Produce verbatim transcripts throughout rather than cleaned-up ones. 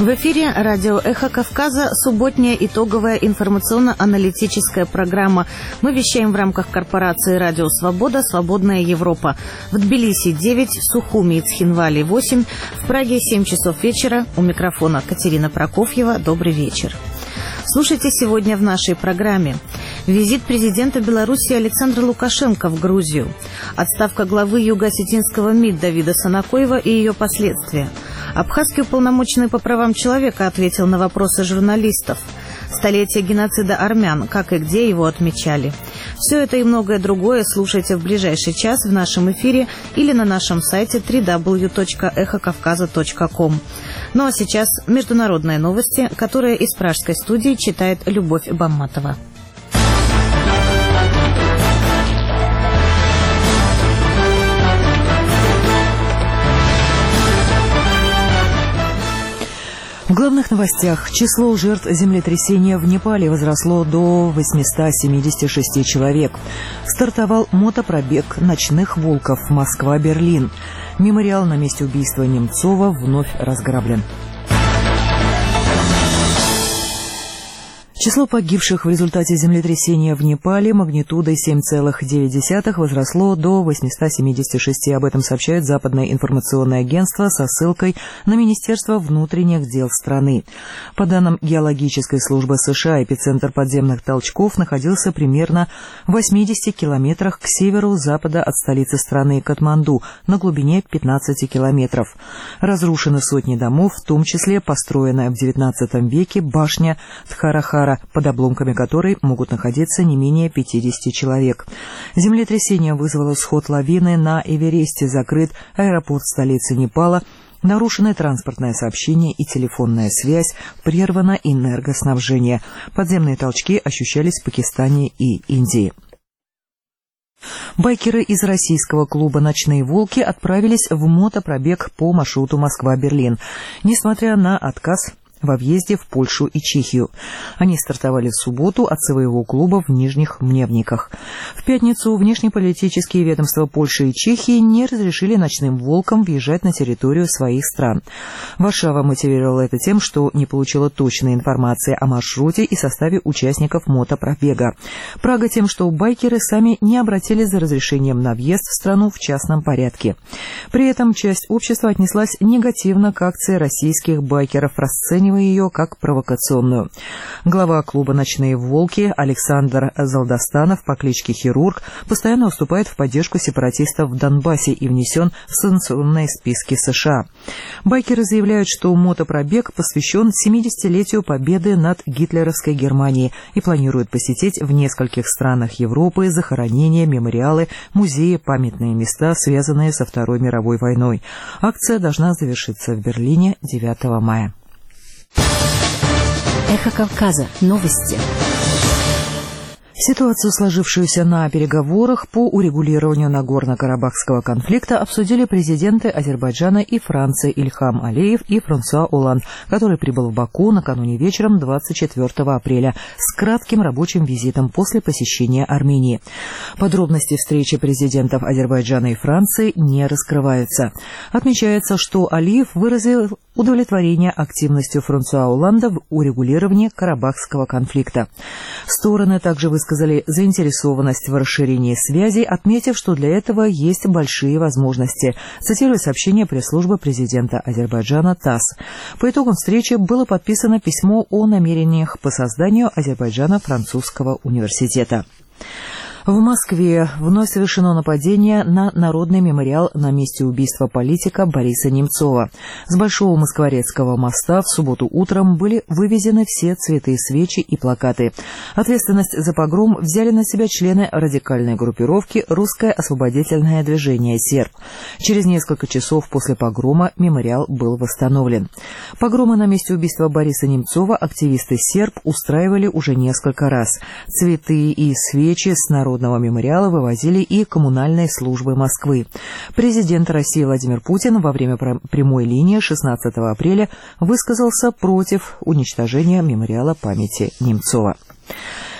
В эфире радио «Эхо Кавказа», субботняя итоговая информационно-аналитическая программа. Мы вещаем в рамках корпорации «Радио Свобода. Свободная Европа». В Тбилиси девять, в Сухуми и Цхинвале восемь, в Праге семь часов вечера. У микрофона Катерина Прокофьева. Добрый вечер. Слушайте сегодня в нашей программе. Визит президента Беларуси Александра Лукашенко в Грузию. Отставка главы Юго-Осетинского МИД Давида Санакоева и ее последствия. Абхазский уполномоченный по правам человека ответил на вопросы журналистов. Столетие геноцида армян, как и где его отмечали. Все это и многое другое слушайте в ближайший час в нашем эфире или на нашем сайте дабл ю дабл ю дабл ю точка эхо кавказа точка ком. Ну а сейчас международные новости, которые из пражской студии читает Любовь Бамматова. В главных новостях. Число жертв землетрясения в Непале возросло до восьмисот семидесяти шести человек. Стартовал мотопробег ночных волков Москва-Берлин. Мемориал на месте убийства Немцова вновь разграблен. Число погибших в результате землетрясения в Непале магнитудой семь целых девять десятых возросло до восьмисот семидесяти шести. Об этом сообщает Западное информационное агентство со ссылкой на Министерство внутренних дел страны. По данным геологической службы США, эпицентр подземных толчков находился примерно в восьмидесяти километрах к северу-запада от столицы страны Катманду на глубине пятнадцати километров. Разрушены сотни домов, в том числе построенная в девятнадцатом веке башня Дхарахара, под обломками которой могут находиться не менее пятидесяти человек. Землетрясение вызвало сход лавины на Эвересте, закрыт аэропорт столицы Непала, нарушены транспортное сообщение и телефонная связь, прервано энергоснабжение. Подземные толчки ощущались в Пакистане и Индии. Байкеры из российского клуба «Ночные волки» отправились в мотопробег по маршруту Москва-Берлин, несмотря на отказ во въезде в Польшу и Чехию. Они стартовали в субботу от своего клуба в Нижних Мневниках. В пятницу внешнеполитические ведомства Польши и Чехии не разрешили «Ночным волкам» въезжать на территорию своих стран. Варшава мотивировала это тем, что не получила точной информации о маршруте и составе участников мотопробега. Прага тем, что байкеры сами не обратились за разрешением на въезд в страну в частном порядке. При этом часть общества отнеслась негативно к акции российских байкеров, расценивая ее как провокационную. Глава клуба «Ночные волки» Александр Залдостанов по кличке Хирург постоянно выступает в поддержку сепаратистов в Донбассе и внесен в санкционные списки США. Байкеры заявляют, что мотопробег посвящен семидесятилетию победы над гитлеровской Германией и планируют посетить в нескольких странах Европы захоронения, мемориалы, музеи, памятные места, связанные со Второй мировой войной. Акция должна завершиться в Берлине девятого мая. Эхо Кавказа. Новости. Ситуацию, сложившуюся на переговорах по урегулированию Нагорно-Карабахского конфликта, обсудили президенты Азербайджана и Франции Ильхам Алиев и Франсуа Олланд, который прибыл в Баку накануне вечером двадцать четвёртого апреля с кратким рабочим визитом после посещения Армении. Подробности встречи президентов Азербайджана и Франции не раскрываются. Отмечается, что Алиев выразил удовлетворение активностью Франсуа Олланда в урегулировании Карабахского конфликта. Стороны также высказали заинтересованность в расширении связей, отметив, что для этого есть большие возможности, цитируя сообщение пресс-службы президента Азербайджана ТАСС. По итогам встречи было подписано письмо о намерениях по созданию Азербайджано-французского университета. В Москве вновь совершено нападение на Народный мемориал на месте убийства политика Бориса Немцова. С Большого Москворецкого моста в субботу утром были вывезены все цветы, свечи и плакаты. Ответственность за погром взяли на себя члены радикальной группировки «Русское освободительное движение СЕРП». Через несколько часов после погрома мемориал был восстановлен. Погромы на месте убийства Бориса Немцова активисты СЕРП устраивали уже несколько раз. Цветы и свечи с народом Народного мемориала вывозили и коммунальные службы Москвы. Президент России Владимир Путин во время прямой линии шестнадцатого апреля высказался против уничтожения мемориала памяти Немцова.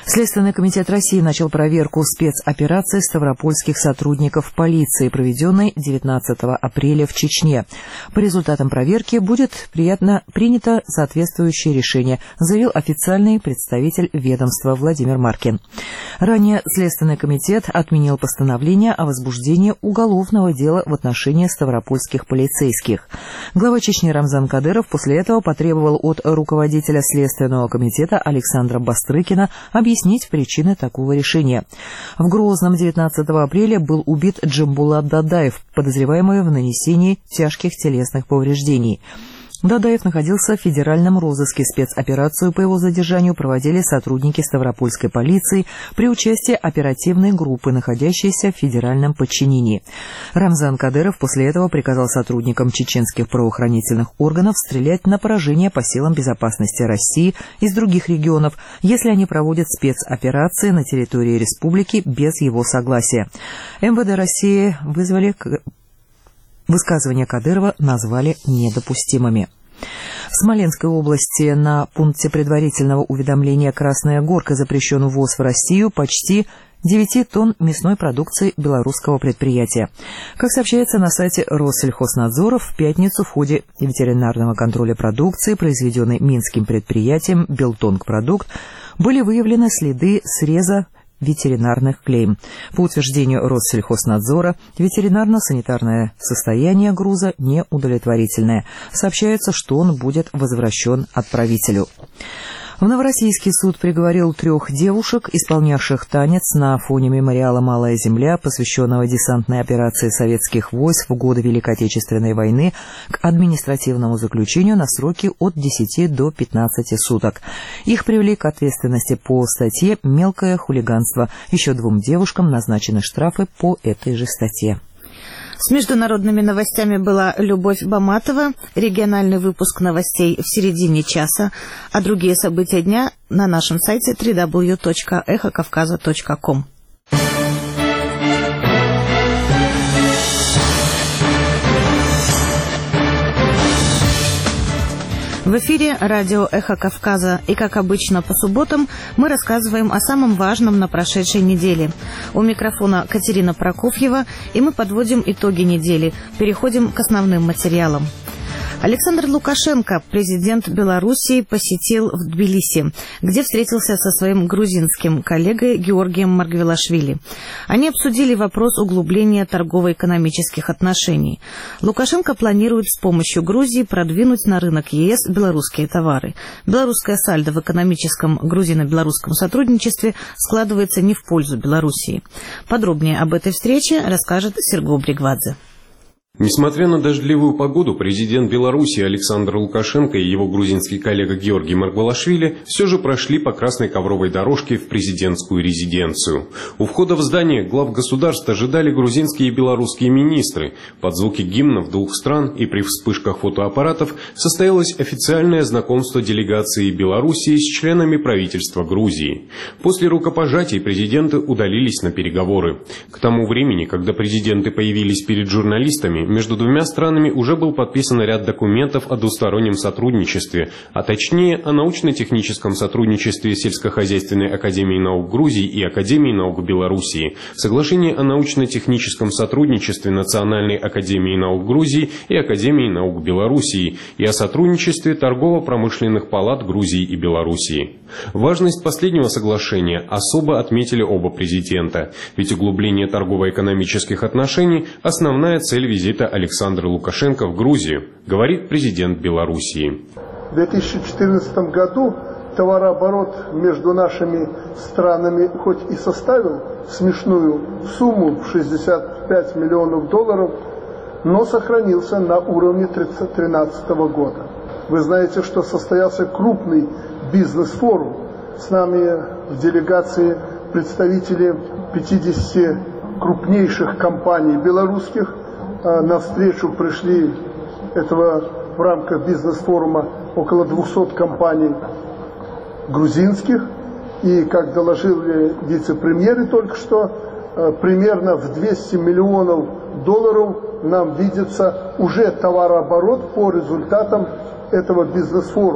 Следственный комитет России начал проверку спецоперации ставропольских сотрудников полиции, проведенной девятнадцатого апреля в Чечне. По результатам проверки будет приятно принято соответствующее решение, заявил официальный представитель ведомства Владимир Маркин. Ранее Следственный комитет отменил постановление о возбуждении уголовного дела в отношении ставропольских полицейских. Глава Чечни Рамзан Кадыров после этого потребовал от руководителя Следственного комитета Александра Бастрыкина объяснить причины такого решения. В Грозном девятнадцатого апреля был убит Джамбулат Дадаев, подозреваемый в нанесении тяжких телесных повреждений. Дадаев находился в федеральном розыске. Спецоперацию по его задержанию проводили сотрудники Ставропольской полиции при участии оперативной группы, находящейся в федеральном подчинении. Рамзан Кадыров после этого приказал сотрудникам чеченских правоохранительных органов стрелять на поражение по силам безопасности России из других регионов, если они проводят спецоперации на территории республики без его согласия. МВД России вызвали... Высказывания Кадырова назвали недопустимыми. В Смоленской области на пункте предварительного уведомления «Красная горка» запрещен ввоз в Россию почти девять тонн мясной продукции белорусского предприятия. Как сообщается на сайте Россельхознадзора, в пятницу в ходе ветеринарного контроля продукции, произведенной минским предприятием «Белтонгпродукт», были выявлены следы среза ветеринарных клейм. По утверждению Россельхознадзора, ветеринарно-санитарное состояние груза неудовлетворительное. Сообщается, что он будет возвращен отправителю. В Новороссийский суд приговорил трех девушек, исполнявших танец на фоне мемориала «Малая земля», посвященного десантной операции советских войск в годы Великой Отечественной войны, к административному заключению на сроки от десяти до пятнадцати суток. Их привели к ответственности по статье «Мелкое хулиганство». Еще двум девушкам назначены штрафы по этой же статье. С международными новостями была Любовь Баматова. Региональный выпуск новостей в середине часа. А другие события дня на нашем сайте дабл ю дабл ю дабл ю точка эхо кавказа точка ком. В эфире радио «Эхо Кавказа», и, как обычно, по субботам мы рассказываем о самом важном на прошедшей неделе. У микрофона Катерина Прокофьева, и мы подводим итоги недели, переходим к основным материалам. Александр Лукашенко, президент Белоруссии, посетил в Тбилиси, где встретился со своим грузинским коллегой Георгием Маргвелашвили. Они обсудили вопрос углубления торгово-экономических отношений. Лукашенко планирует с помощью Грузии продвинуть на рынок ЕС белорусские товары. Белорусское сальдо в экономическом грузино-белорусском сотрудничестве складывается не в пользу Белоруссии. Подробнее об этой встрече расскажет Серго Бригвадзе. Несмотря на дождливую погоду, президент Беларуси Александр Лукашенко и его грузинский коллега Георгий Маргвелашвили все же прошли по красной ковровой дорожке в президентскую резиденцию. У входа в здание глав государств ожидали грузинские и белорусские министры. Под звуки гимнов двух стран и при вспышках фотоаппаратов состоялось официальное знакомство делегации Белоруссии с членами правительства Грузии. После рукопожатий президенты удалились на переговоры. К тому времени, когда президенты появились перед журналистами, между двумя странами уже был подписан ряд документов о двустороннем сотрудничестве, а точнее о научно-техническом сотрудничестве Сельскохозяйственной академии наук Грузии и Академии наук Белоруссии, соглашение о научно-техническом сотрудничестве Национальной академии наук Грузии и Академии наук Белоруссии и о сотрудничестве торгово-промышленных палат Грузии и Белоруссии. Важность последнего соглашения особо отметили оба президента, ведь углубление торгово-экономических отношений – основная цель визита Александра Лукашенко в Грузию, говорит президент Белоруссии. В две тысячи четырнадцатом году товарооборот между нашими странами хоть и составил смешную сумму в шестьдесят пять миллионов долларов, но сохранился на уровне две тысячи тринадцатого года. Вы знаете, что состоялся крупный бизнес-форум. С нами в делегации представители пятидесяти крупнейших компаний белорусских. На встречу пришли этого в рамках бизнес-форума около двухсот компаний грузинских. И, как доложили вице-премьеры только что, примерно в двести миллионов долларов нам видится уже товарооборот по результатам этого бизнес-форума.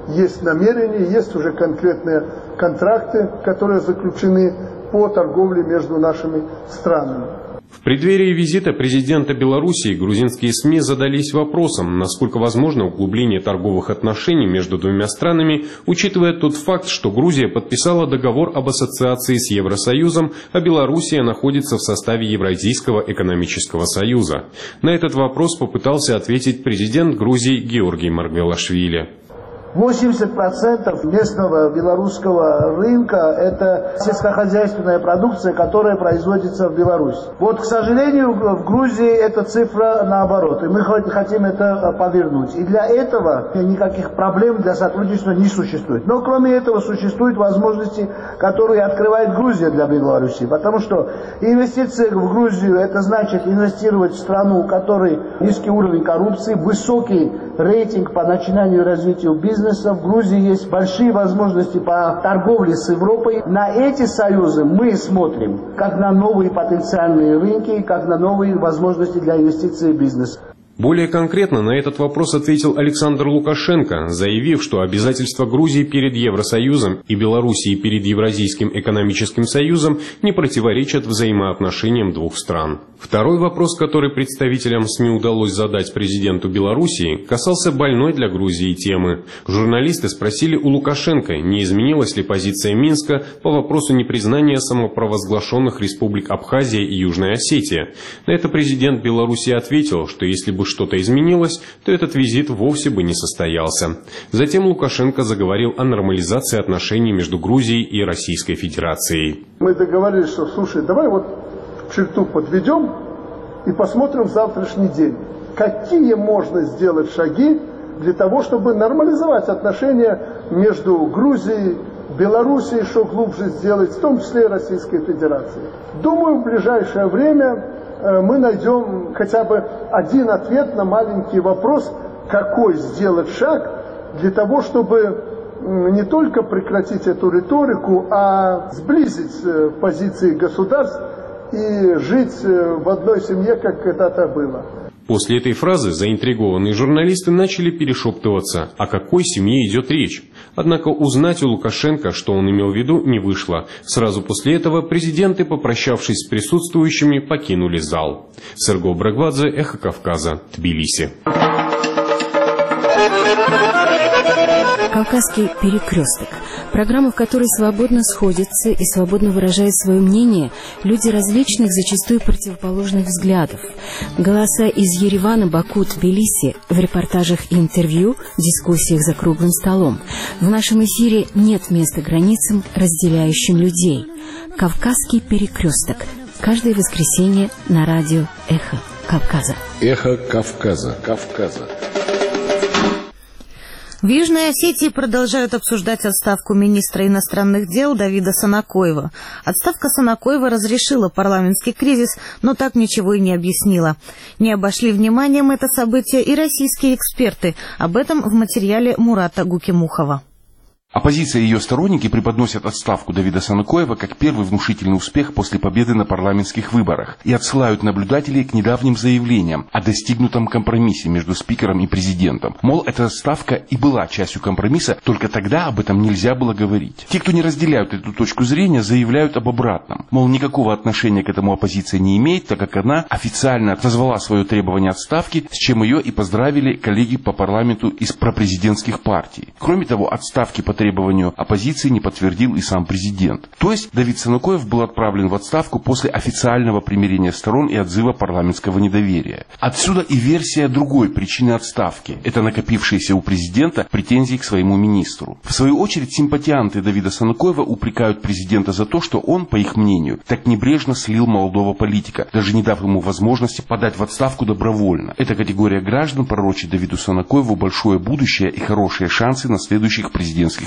есть намерения, есть уже конкретные контракты, которые заключены по торговле между нашими странами. В преддверии визита президента Белоруссии грузинские СМИ задались вопросом, насколько возможно углубление торговых отношений между двумя странами, учитывая тот факт, что Грузия подписала договор об ассоциации с Евросоюзом, а Белоруссия находится в составе Евразийского экономического союза. На этот вопрос попытался ответить президент Грузии Георгий Маргвелашвили. восемьдесят процентов местного белорусского рынка – это сельскохозяйственная продукция, которая производится в Беларуси. Вот, к сожалению, в Грузии эта цифра наоборот, и мы хотим это повернуть. И для этого никаких проблем для сотрудничества не существует. Но кроме этого существуют возможности, которые открывает Грузия для Беларуси. Потому что инвестиции в Грузию – это значит инвестировать в страну, у которой низкий уровень коррупции, высокий рейтинг по начинанию и развитию бизнеса. В Грузии есть большие возможности по торговле с Европой. На эти союзы мы смотрим как на новые потенциальные рынки, как на новые возможности для инвестиций в бизнес. Более конкретно на этот вопрос ответил Александр Лукашенко, заявив, что обязательства Грузии перед Евросоюзом и Белоруссии перед Евразийским экономическим союзом не противоречат взаимоотношениям двух стран. Второй вопрос, который представителям СМИ удалось задать президенту Белоруссии, касался больной для Грузии темы. Журналисты спросили у Лукашенко, не изменилась ли позиция Минска по вопросу непризнания самопровозглашенных республик Абхазия и Южная Осетия. На это президент Беларуси ответил, что если бы что-то изменилось, то этот визит вовсе бы не состоялся. Затем Лукашенко заговорил о нормализации отношений между Грузией и Российской Федерацией. Мы договорились, что, слушай, давай вот черту подведем и посмотрим завтрашний день. Какие можно сделать шаги для того, чтобы нормализовать отношения между Грузией, Белоруссией, что глубже сделать, в том числе и Российской Федерацией. Думаю, в ближайшее время мы найдем хотя бы один ответ на маленький вопрос, какой сделать шаг для того, чтобы не только прекратить эту риторику, а сблизить позиции государств и жить в одной семье, как когда-то было. После этой фразы заинтригованные журналисты начали перешептываться, о какой семье идет речь. Однако узнать у Лукашенко, что он имел в виду, не вышло. Сразу после этого президенты, попрощавшись с присутствующими, покинули зал. Серго Брагвадзе, Эхо Кавказа, Тбилиси. «Кавказский перекресток» – программа, в которой свободно сходятся и свободно выражают свое мнение люди различных, зачастую противоположных взглядов. Голоса из Еревана, Баку, Тбилиси в репортажах и интервью, дискуссиях за круглым столом. В нашем эфире нет места границам, разделяющим людей. «Кавказский перекресток» – каждое воскресенье на радио «Эхо Кавказа». «Эхо Кавказа». Кавказа. В Южной Осетии продолжают обсуждать отставку министра иностранных дел Давида Санакоева. Отставка Санакоева разрешила парламентский кризис, но так ничего и не объяснила. Не обошли вниманием это событие и российские эксперты. Об этом в материале Мурата Гукимухова. Оппозиция и ее сторонники преподносят отставку Давида Санакоева как первый внушительный успех после победы на парламентских выборах и отсылают наблюдателей к недавним заявлениям о достигнутом компромиссе между спикером и президентом. Мол, эта отставка и была частью компромисса, только тогда об этом нельзя было говорить. Те, кто не разделяют эту точку зрения, заявляют об обратном. Мол, никакого отношения к этому оппозиция не имеет, так как она официально отозвала свое требование отставки, с чем ее и поздравили коллеги по парламенту из пропрезидентских партий. Кроме того, отставки по требованию оппозиции не подтвердил и сам президент. То есть Давид Санакоев был отправлен в отставку после официального примирения сторон и отзыва парламентского недоверия. Отсюда и версия другой причины отставки. Это накопившиеся у президента претензии к своему министру. В свою очередь симпатианты Давида Санакоева упрекают президента за то, что он, по их мнению, так небрежно слил молодого политика, даже не дав ему возможности подать в отставку добровольно. Эта категория граждан пророчит Давиду Санакоеву большое будущее и хорошие шансы на следующих президентских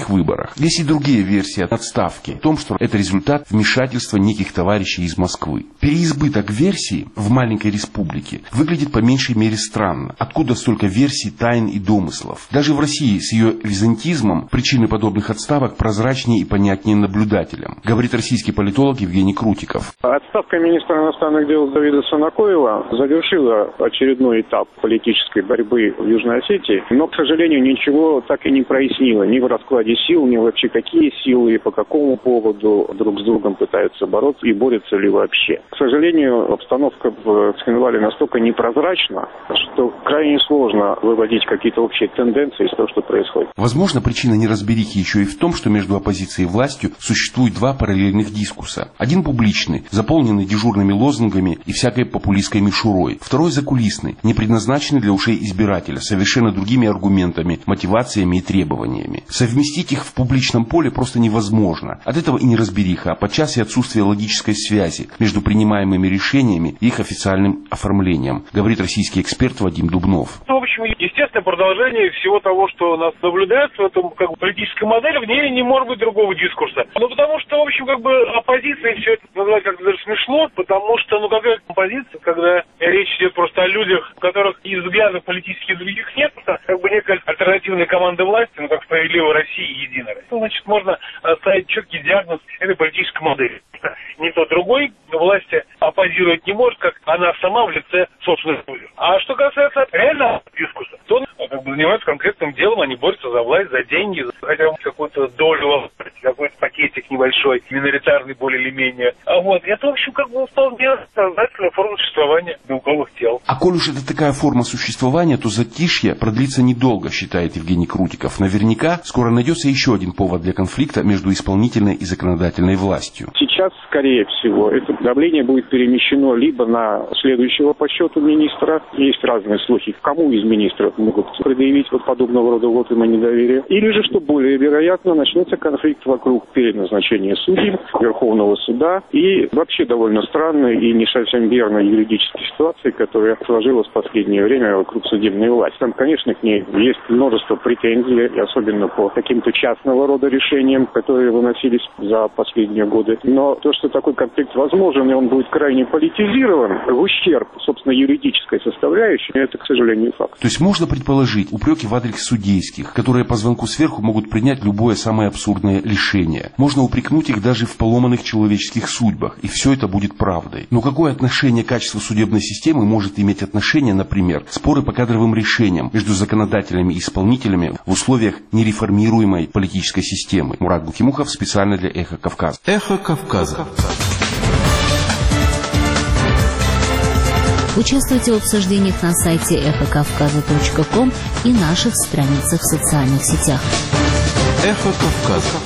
парламентских выборах. Есть и другие версии отставки о том, что это результат вмешательства неких товарищей из Москвы. Переизбыток версий в маленькой республике выглядит по меньшей мере странно. Откуда столько версий, тайн и домыслов? Даже в России с ее византизмом причины подобных отставок прозрачнее и понятнее наблюдателям, говорит российский политолог Евгений Крутиков. Отставка министра иностранных дел Давида Санакоева завершила очередной этап политической борьбы в Южной Осетии, но, к сожалению, ничего так и не прояснило ни в раскладе сил, ни вообще какие силы и по какому поводу друг с другом пытаются бороться и борются ли вообще. К сожалению, обстановка в Цхинвале настолько непрозрачна, что крайне сложно выводить какие-то общие тенденции из того, что происходит. Возможно, причина неразберихи еще и в том, что между оппозицией и властью существует два параллельных дискурса. Один публичный, заполненный дежурными лозунгами и всякой популистской мишурой. Второй закулисный, не предназначенный для ушей избирателя, совершенно другими аргументами, мотивациями и требованиями. Совместить их в публичном поле просто невозможно. От этого и неразбериха, а подчас и отсутствие логической связи между принимаемыми решениями и их официальным оформлением, говорит российский эксперт Вадим Дубнов. В общем, естественное продолжение всего того, что у нас наблюдается в этом как бы, политической модели, в ней не может быть другого дискурса. Ну, потому что, в общем, как бы оппозиция, все это называть как-то даже смешно, потому что, ну, какая оппозиция, когда речь идет просто о людях, у которых и взглядов политических других нет, это как бы некая альтернативная команда власти, ну, как справедливая Россия и Единая Россия. Ну, значит, можно ставить четкий диагноз этой политической модели. Не то другой власти оппозировать не может, как она сама в лице собственных людей. А что касается реального дискурса, то он как бы занимается конкретным делом, они борются за власть, за деньги, за хотя бы какую-то долю, какой-то пакетик небольшой, миноритарный более или менее. А вот, это, в общем, как бы вполне сознательная форма существования белковых тел. А коль уж это такая форма существования, то затишье продлится недолго, считает Евгений Крутиков. Наверняка скоро найдется еще один повод для конфликта между исполнительной и законодательной властью. Сейчас, скорее всего, это давление будет перемещено либо на следующего по счету министра, есть разные слухи, кому из министров могут предъявить вот подобного рода вотумы недоверия, или же, что более вероятно, начнется конфликт вокруг переназначения судей, Верховного суда и вообще довольно странной и не совсем верной юридической ситуации, которая сложилась в последнее время вокруг судебной власти. Там, конечно, к ней есть множество претензий, особенно по каким-то частного рода решениям, которые выносились за последние годы. Но то, что такой конфликт возможен, и он будет крайне политизирован, в ущерб, собственно, юридической составляющей, это, к сожалению, факт. То есть можно предположить упреки в адрес судейских, которые по звонку сверху могут принять любое самое абсурдное решение. Можно упрекнуть их даже в поломанных человеческих судьбах, и все это будет правдой. Но какое отношение к качеству судебной системы может иметь отношение, например, споры по кадровым решениям между законодателями и исполнителями в условиях нереформируемой политической системы? Мурат Бухимухов специально для «Эхо Кавказа». «Эхо Кавказа». Участвуйте в обсуждениях на сайте эхо кавказа точка ком и наших страницах в социальных сетях. «Эхо Кавказа».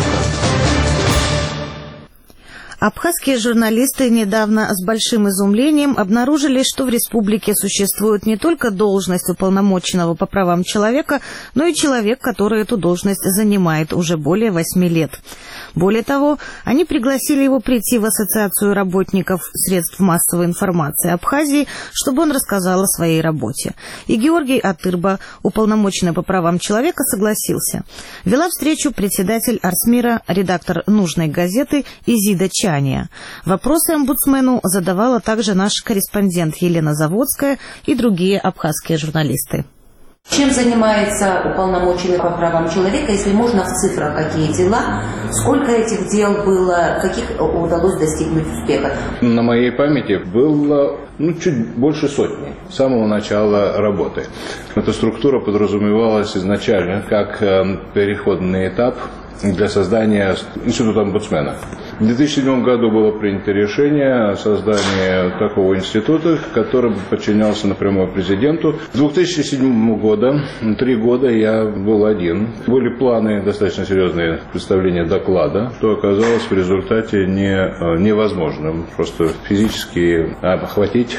Абхазские журналисты недавно с большим изумлением обнаружили, что в республике существует не только должность уполномоченного по правам человека, но и человек, который эту должность занимает уже более восьми лет. Более того, они пригласили его прийти в Ассоциацию работников средств массовой информации Абхазии, чтобы он рассказал о своей работе. И Георгий Атырба, уполномоченный по правам человека, согласился. Вела встречу председатель Арсмира, редактор нужной газеты Изида Чания. Вопросы омбудсмену задавала также наш корреспондент Елена Заводская и другие абхазские журналисты. Чем занимается уполномоченный по правам человека, если можно в цифрах, какие дела, сколько этих дел было, каких удалось достигнуть успеха? На моей памяти было ну, чуть больше сотни с самого начала работы. Эта структура подразумевалась изначально как э, переходный этап для создания института омбудсмена. В две тысячи седьмом году было принято решение о создании такого института, который подчинялся напрямую президенту. С две тысячи седьмого года, три года я был один. Были планы, достаточно серьезные представления доклада, что оказалось в результате не, невозможным просто физически охватить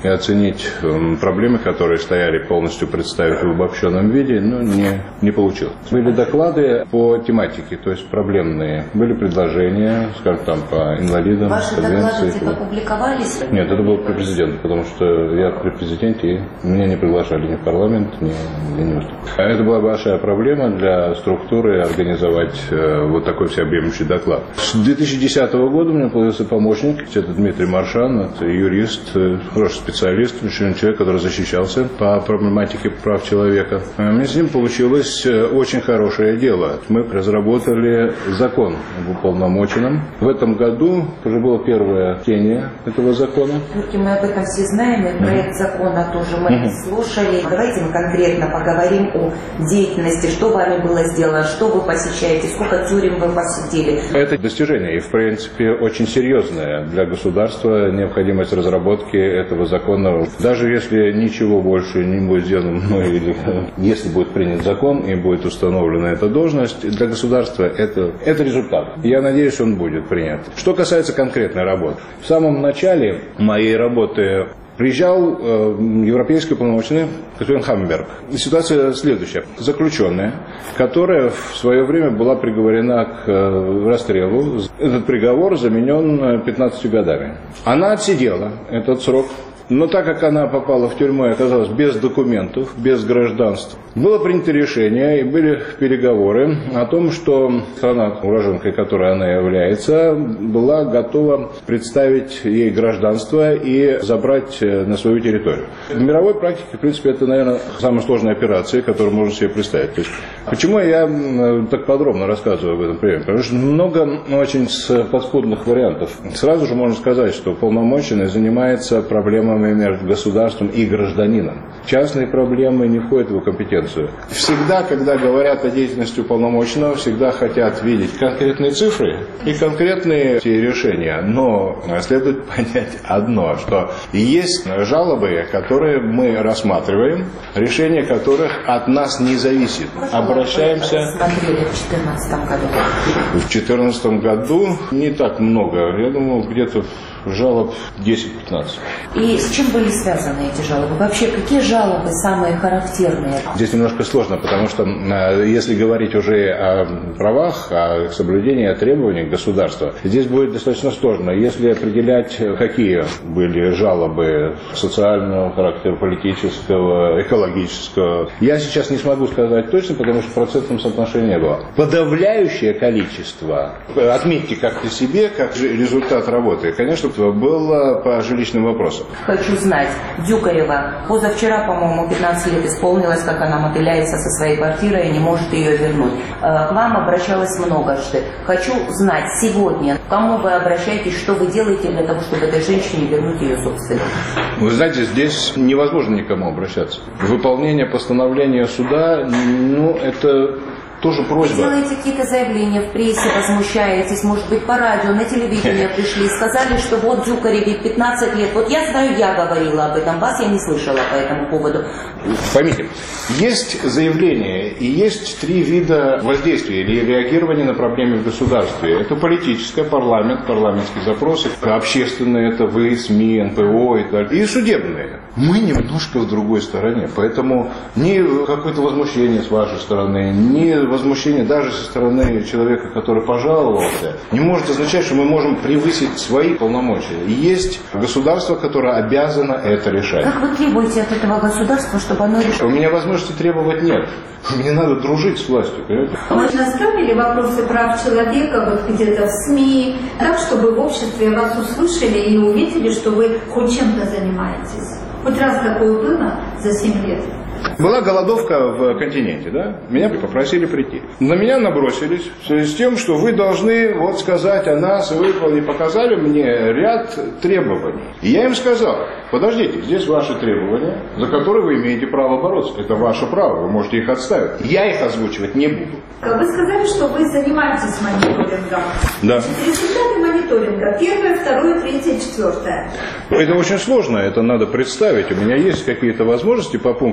и оценить проблемы, которые стояли, полностью представить в обобщенном виде, но не, не получилось. Были доклады по тематике, то есть проблемные. Были предложения, скажем, там, по инвалидам, Ваши доклады типа публиковались? Нет, это был при президенте, потому что я при президенте, и меня не приглашали ни в парламент, ни, ни в институт. Это была большая проблема для структуры организовать э, вот такой всеобъемлющий доклад. С две тысячи десятого года у меня появился помощник, это Дмитрий Маршан, это юрист, э, хороший специалист, человек, который защищался по проблематике прав человека. Мне с ним получилось очень хорошее дело. Мы разработали закон об уполномоченном. В этом году уже было первое чтение этого закона. Мы об этом все знаем, и проект закона тоже мы mm-hmm. слушали. Давайте мы конкретно поговорим о деятельности, что вами было сделано, что вы посещаете, сколько тюрем вы посетили. Это достижение и, в принципе, очень серьезное для государства необходимость разработки этого закона. Даже если ничего больше не будет сделано, ну, или если будет принят закон и будет установлена эта должность, для государства это, это результат. Я надеюсь, он будет принят. Что касается конкретной работы. В самом начале моей работы приезжал э, европейский уполномоченный господин Хаммерберг. Ситуация следующая. Заключенная, которая в свое время была приговорена к э, расстрелу. Этот приговор заменен пятнадцатью годами. Она отсидела этот срок. Но так как она попала в тюрьму и оказалась без документов, без гражданства, было принято решение и были переговоры о том, что страна, уроженкой которой она является, была готова представить ей гражданство и забрать на свою территорию. В мировой практике, в принципе, это, наверное, самая сложная операция, которую можно себе представить. То есть, почему я так подробно рассказываю об этом примере? Потому что много очень подспудных вариантов. Сразу же можно сказать, что уполномоченный занимается проблемами между государством и гражданином. Частные проблемы не входят в его компетенцию. Всегда, когда говорят о деятельности уполномоченного, всегда хотят видеть конкретные цифры и конкретные решения. Но следует понять одно, что есть жалобы, которые мы рассматриваем, решение которых от нас не зависит. Обращаемся... В две тысячи четырнадцатом году. В две тысячи четырнадцатом году не так много. Я думаю, где-то жалоб десять-пятнадцать. И с чем были связаны эти жалобы? Вообще, какие жалобы самые характерные? Здесь немножко сложно, потому что если говорить уже о правах, о соблюдении требований государства, здесь будет достаточно сложно. Если определять, какие были жалобы социального характера, политического, экологического, я сейчас не смогу сказать точно, потому что в процентном соотношении не было. Подавляющее количество, отметьте как-то себе, как результат работы, конечно, было по жилищным вопросам. Хочу знать, Дюкарева, позавчера, по-моему, пятнадцать лет исполнилось, как она мотыляется со своей квартирой и не может ее вернуть. К вам обращалась многожды. Хочу знать сегодня, к кому вы обращаетесь, что вы делаете для того, чтобы этой женщине вернуть ее собственность. Вы знаете, здесь невозможно никому обращаться. Выполнение постановления суда, ну, это... тоже просьба. Вы делаете какие-то заявления в прессе, возмущаетесь, может быть, по радио, на телевидение пришли, сказали, что вот Дюкареве пятнадцать лет. Вот я знаю, я говорила об этом, вас я не слышала по этому поводу. Поймите, есть заявление и есть три вида воздействия или реагирования на проблемы в государстве. Это политическое, парламент, парламентские запросы, общественные, это вы, СМИ, эн пэ о и так далее, и судебные. Мы немножко в другой стороне, поэтому ни какое-то возмущение с вашей стороны, ни возмущение даже со стороны человека, который пожаловался, не может означать, что мы можем превысить свои полномочия. И есть государство, которое обязано это решать. Как вы требуете от этого государства, чтобы оно решило? У меня возможности требовать нет. Мне надо дружить с властью, понимаете? Вы ставили вопросы прав человека вот где-то в СМИ, так, чтобы в обществе вас услышали и увидели, что вы хоть чем-то занимаетесь? Хоть раз такое было за семь лет? Была голодовка в континенте, да? Меня попросили прийти. На меня набросились в связи с тем, что вы должны вот сказать о нас, и вы показали мне ряд требований. И я им сказал, подождите, здесь ваши требования, за которые вы имеете право бороться. Это ваше право, вы можете их отставить. Я их озвучивать не буду. Вы сказали, что вы занимаетесь мониторингом. Да. Результаты мониторинга. Первое, второе, третье, четвертое. Это очень сложно, это надо представить. У меня есть какие-то возможности по пункту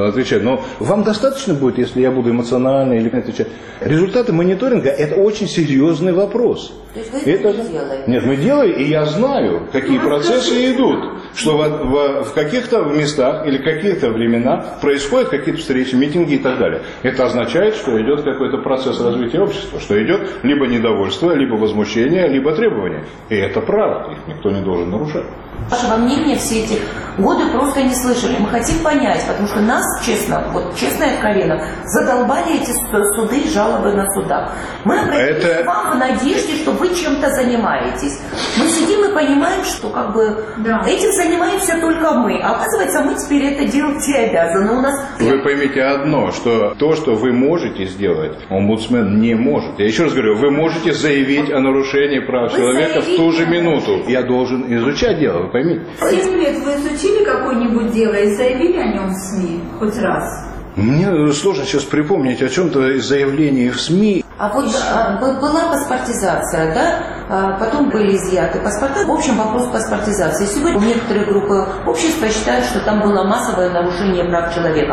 отвечать. Но вам достаточно будет, если я буду эмоционально или отвечать. Результаты мониторинга – это очень серьезный вопрос. То есть вы это... это не делаете? Нет, мы делаем, и я знаю, какие ну, процессы скажите. идут. Что в, в, в каких-то местах или каких-то временах происходят какие-то встречи, митинги и так далее. Это означает, что идет какой-то процесс развития общества, что идет либо недовольство, либо возмущение, либо требования. И это право, их никто не должен нарушать. Вашего мнения все эти годы просто не слышали. Мы хотим понять, потому что нас, честно, вот честно и откровенно, задолбали эти суды, жалобы на судах. Мы обратились это... к вам в надежде, что вы чем-то занимаетесь. Мы сидим и понимаем, что как бы да. этим занимаемся только мы. А оказывается, мы теперь это делать и обязаны. У нас... Вы поймите одно, что то, что вы можете сделать, омбудсмен не может. Я еще раз говорю, вы можете заявить о нарушении прав вы человека в ту же минуту. Я должен изучать дело. Поймите. Семь лет вы изучили какое-нибудь дело и заявили о нем в СМИ хоть раз? Мне сложно сейчас припомнить о чем-то из заявлений в СМИ. А вот а, была паспортизация, да? А, потом были изъяты паспорта. В общем, вопрос паспортизации. Сегодня некоторые группы общества считают, что там было массовое нарушение прав человека.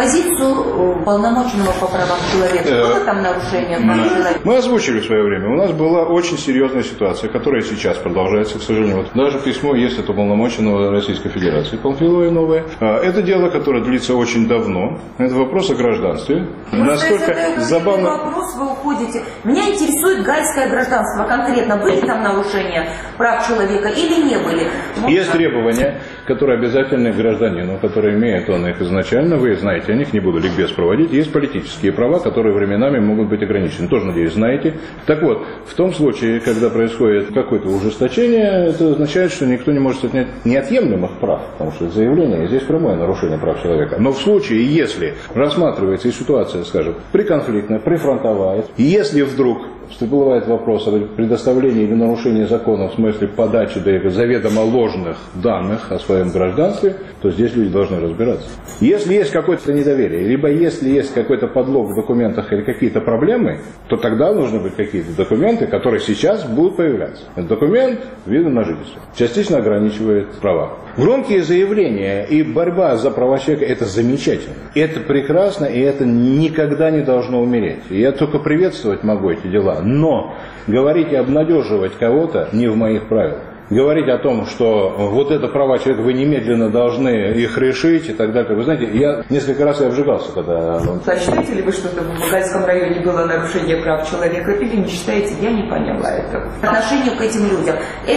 Позицию полномоченного по правам человека. Было там нарушение прав человека? Мы озвучили в свое время. У нас была очень серьезная ситуация, которая сейчас продолжается, к сожалению. Вот даже письмо есть от уполномоченного Российской Федерации Панфилова новое. Это дело, которое длится очень давно. Это вопрос о гражданстве. Насколько забавно... Вопрос вы уходите. Меня интересует гальское гражданство конкретно. Были там нарушения прав человека или не были? Есть требования, которые обязательны гражданину, которые имеет он их изначально. Вы знаете о них, не буду ликбез проводить. Есть политические права, которые временами могут быть ограничены. Тоже, надеюсь, знаете. Так вот, в том случае, когда происходит какое-то ужесточение, это означает, что никто не может отнять неотъемлемых прав, потому что это заявление, здесь прямое нарушение прав человека. Но в случае, если рассматривается и ситуация, скажем, приконфликтная, прифронтовая, и если вдруг всплывает вопрос о предоставлении или нарушении закона в смысле подачи заведомо ложных данных о своем гражданстве, то здесь люди должны разбираться. Если есть какое-то недоверие, либо если есть какой-то подлог в документах или какие-то проблемы, то тогда нужны быть какие-то документы, которые сейчас будут появляться. Этот документ вида на жительство частично ограничивает права. Громкие заявления и борьба за права человека – это замечательно. Это прекрасно, и это никогда не должно умереть. И я только приветствовать могу эти дела. Но говорить и обнадеживать кого-то не в моих правилах. Говорить о том, что вот это права человека, вы немедленно должны их решить и так далее. Вы знаете, я несколько раз и обжигался, когда... Считаете ли вы, что в Багальском районе было нарушение прав человека? Или не считаете? Я не поняла это. По отношению к этим людям,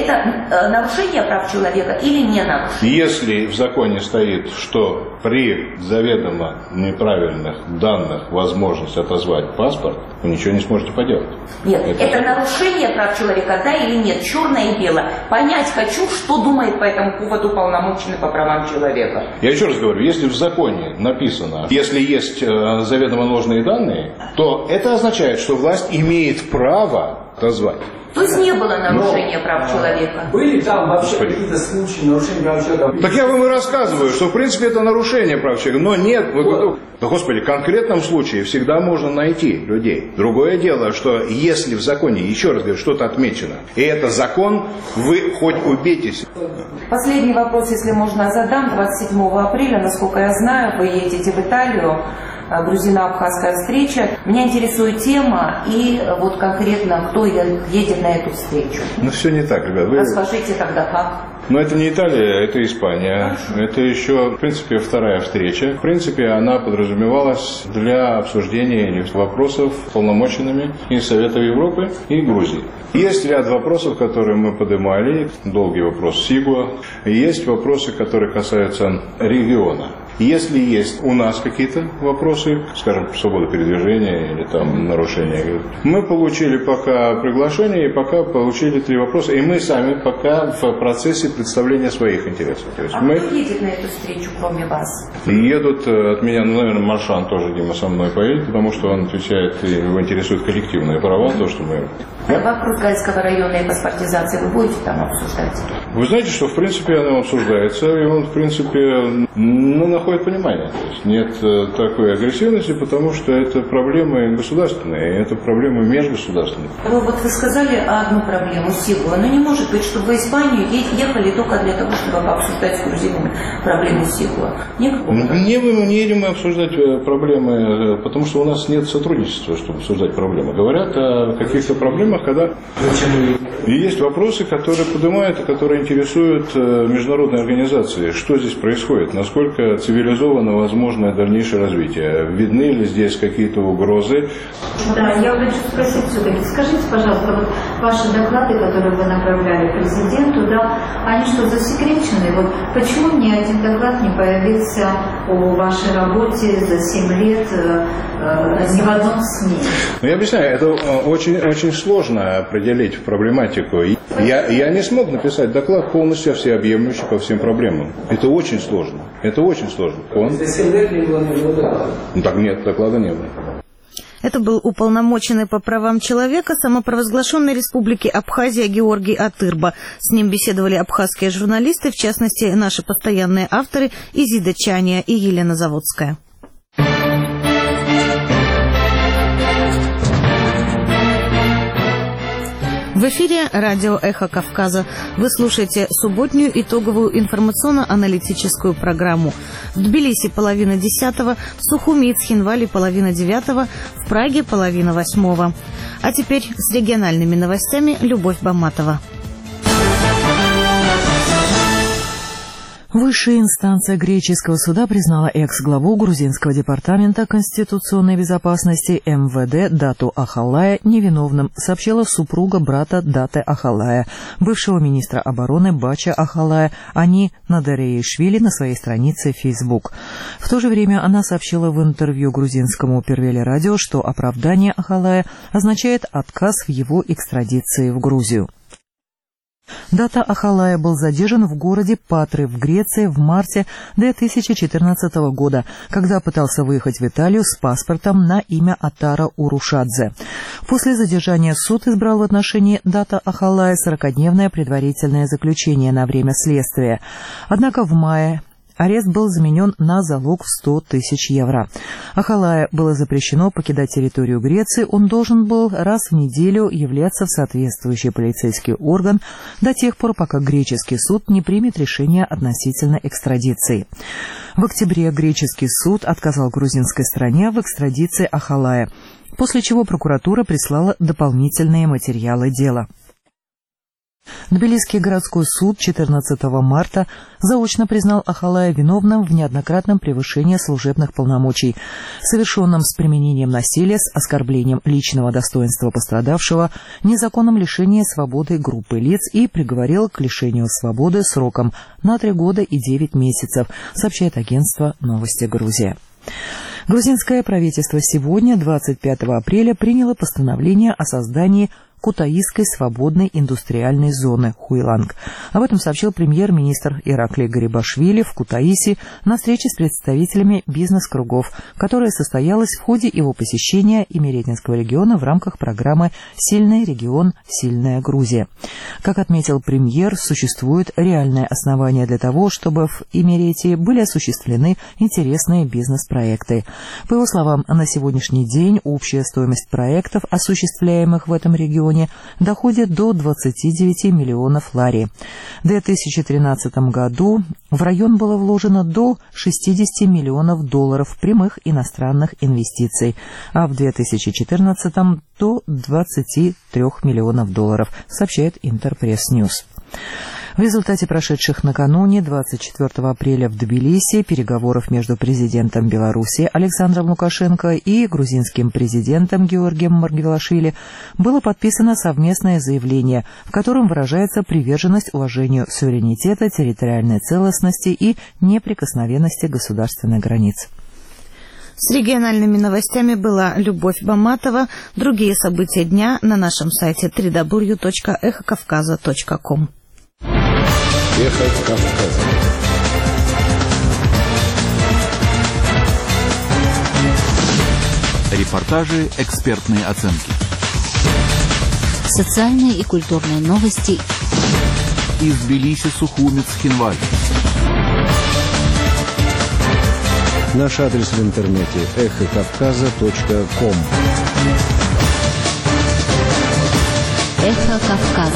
это нарушение прав человека или не нарушение? Если в законе стоит, что при заведомо неправильных данных возможность отозвать паспорт, вы ничего не сможете поделать. Нет, это, это нарушение прав человека, да или нет? Черное и белое. Понять хочу, что думает по этому поводу полномоченный по правам человека. Я еще раз говорю, если в законе написано, если есть э, заведомо ложные данные, то это означает, что власть имеет право отозвать. То есть не было нарушения Но, прав человека? Были там вообще Господи. какие-то случаи нарушения прав человека? Так я вам и рассказываю, что в принципе это нарушение прав человека. Но нет, вот. Да, Господи, в конкретном случае всегда можно найти людей. Другое дело, что если в законе, еще раз говорю, что-то отмечено, и это закон, вы хоть убейтесь. Последний вопрос, если можно, задам. двадцать седьмого апреля, насколько я знаю, вы едете в Италию. Грузино-абхазская встреча. Меня интересует тема и вот конкретно, кто едет на эту встречу. Ну, все не так, ребят. Вы... Расскажите тогда как. Но это не Италия, это Испания. Хорошо. Это еще, в принципе, вторая встреча. В принципе, она подразумевалась для обсуждения вопросов полномоченными и Совета Европы, и Грузии. Есть ряд вопросов, которые мы поднимали. Долгий вопрос СИГУА. Есть вопросы, которые касаются региона. Если есть у нас какие-то вопросы, скажем, свобода передвижения или там нарушения, мы получили пока приглашение и пока получили три вопроса, и мы сами пока в процессе представления своих интересов. То есть а мы... кто едет на эту встречу, кроме вас? Едут от меня, ну, наверное, Маршан тоже, Дима, со мной поедет, потому что он отвечает, и его интересуют коллективные права, то, что мы Вопрос Гальского района и паспортизации вы будете там обсуждать? Вы знаете, что в принципе оно обсуждается, и он в принципе ну, находит понимание. То есть нет такой агрессивности, потому что это проблемы государственные, это проблемы межгосударственные. Ну, вот вы сказали одну проблему Сигуа, но не может быть, чтобы в Испанию ехали только для того, чтобы обсуждать с грузинами проблему Сигуа. Никакого. Не, мы не едем обсуждать проблемы, потому что у нас нет сотрудничества, чтобы обсуждать проблемы. Говорят о каких-то проблемах, когда и есть вопросы, которые поднимают и которые интересуют международные организации. Что здесь происходит? Насколько цивилизованно возможно дальнейшее развитие? Видны ли здесь какие-то угрозы? Да, я хочу спросить все-таки. Скажите, пожалуйста, вот ваши доклады, которые вы направляли президенту, да, они что, засекречены? Вот почему ни один доклад не появился о вашей работе за семь лет э, ни в одном СМИ? Ну, я объясняю, это очень, очень сложно определить проблематику. Я, я не смог написать доклад полностью всеобъемлющий по всем проблемам. Это очень сложно. Это очень сложно. Он... За семь лет не было ни одного доклада? Ну, так нет, доклада не было. Это был уполномоченный по правам человека самопровозглашенной республики Абхазия Георгий Атырба. С ним беседовали абхазские журналисты, в частности, наши постоянные авторы Изида Чания и Елена Заводская. В эфире радио «Эхо Кавказа». Вы слушаете субботнюю итоговую информационно-аналитическую программу. В Тбилиси половина десятого, в Сухуми и Цхинвале половина девятого, в Праге половина восьмого. А теперь с региональными новостями Любовь Баматова. Высшая инстанция греческого суда признала экс-главу грузинского департамента конституционной безопасности эм вэ дэ Дату Ахалая невиновным, сообщила супруга брата Даты Ахалая, бывшего министра обороны Бача Ахалая, Ани Надареишвили, на своей странице в Facebook. В то же время она сообщила в интервью грузинскому Первеле радио, что оправдание Ахалая означает отказ в его экстрадиции в Грузию. Дата Ахалая был задержан в городе Патры в Греции в марте две тысячи четырнадцатого года, когда пытался выехать в Италию с паспортом на имя Атара Урушадзе. После задержания суд избрал в отношении Дата Ахалая сорокадневное предварительное заключение на время следствия. Однако в мае арест был заменен на залог в сто тысяч евро. Ахалая было запрещено покидать территорию Греции, он должен был раз в неделю являться в соответствующий полицейский орган до тех пор, пока греческий суд не примет решение относительно экстрадиции. В октябре греческий суд отказал грузинской стороне в экстрадиции Ахалая, после чего прокуратура прислала дополнительные материалы дела. Тбилисский городской суд четырнадцатого марта заочно признал Ахалая виновным в неоднократном превышении служебных полномочий, совершенном с применением насилия, с оскорблением личного достоинства пострадавшего, незаконном лишении свободы группы лиц и приговорил к лишению свободы сроком на три года и девять месяцев, сообщает агентство «Новости Грузия». Грузинское правительство сегодня, двадцать пятого апреля, приняло постановление о создании Кутаисской свободной индустриальной зоны Хуйланг. Об этом сообщил премьер-министр Ираклий Гарибашвили в Кутаиси на встрече с представителями бизнес-кругов, которая состоялась в ходе его посещения Имеретинского региона в рамках программы «Сильный регион. Сильная Грузия». Как отметил премьер, существует реальное основание для того, чтобы в Имеретии были осуществлены интересные бизнес-проекты. По его словам, на сегодняшний день общая стоимость проектов, осуществляемых в этом регионе, доходит до двадцати девяти миллионов лари. В две тысячи тринадцатом году в район было вложено до шестидесяти миллионов долларов прямых иностранных инвестиций, а в две тысячи четырнадцатом до двадцати трёх миллионов долларов, сообщает Интерпресс-Ньюс. В результате прошедших накануне, двадцать четвёртого апреля, в Тбилиси переговоров между президентом Беларуси Александром Лукашенко и грузинским президентом Георгием Маргвелашвили было подписано совместное заявление, в котором выражается приверженность уважению суверенитета, территориальной целостности и неприкосновенности государственных границ. С региональными новостями была Любовь Баматова. Другие события дня на нашем сайте дабл ю дабл ю дабл ю точка эхо кавказа точка ком. Эхо Кавказа. Репортажи, экспертные оценки. Социальные и культурные новости. Из Тбилиси, Сухумец, Хинваль. Наш адрес в интернете эхо кавказа точка ком. Эхо Кавказа.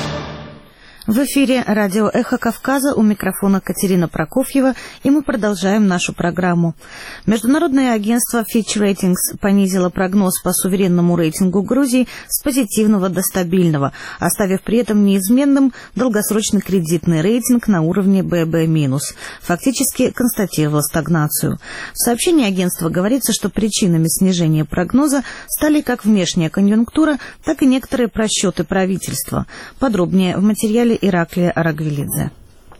В эфире радио «Эхо Кавказа», у микрофона Катерина Прокофьева, и мы продолжаем нашу программу. Международное агентство Fitch Ratings понизило прогноз по суверенному рейтингу Грузии с позитивного до стабильного, оставив при этом неизменным долгосрочный кредитный рейтинг на уровне бэ бэ минус. Фактически констатировало стагнацию. В сообщении агентства говорится, что причинами снижения прогноза стали как внешняя конъюнктура, так и некоторые просчеты правительства. Подробнее в материале Ираклия Арагвелидзе.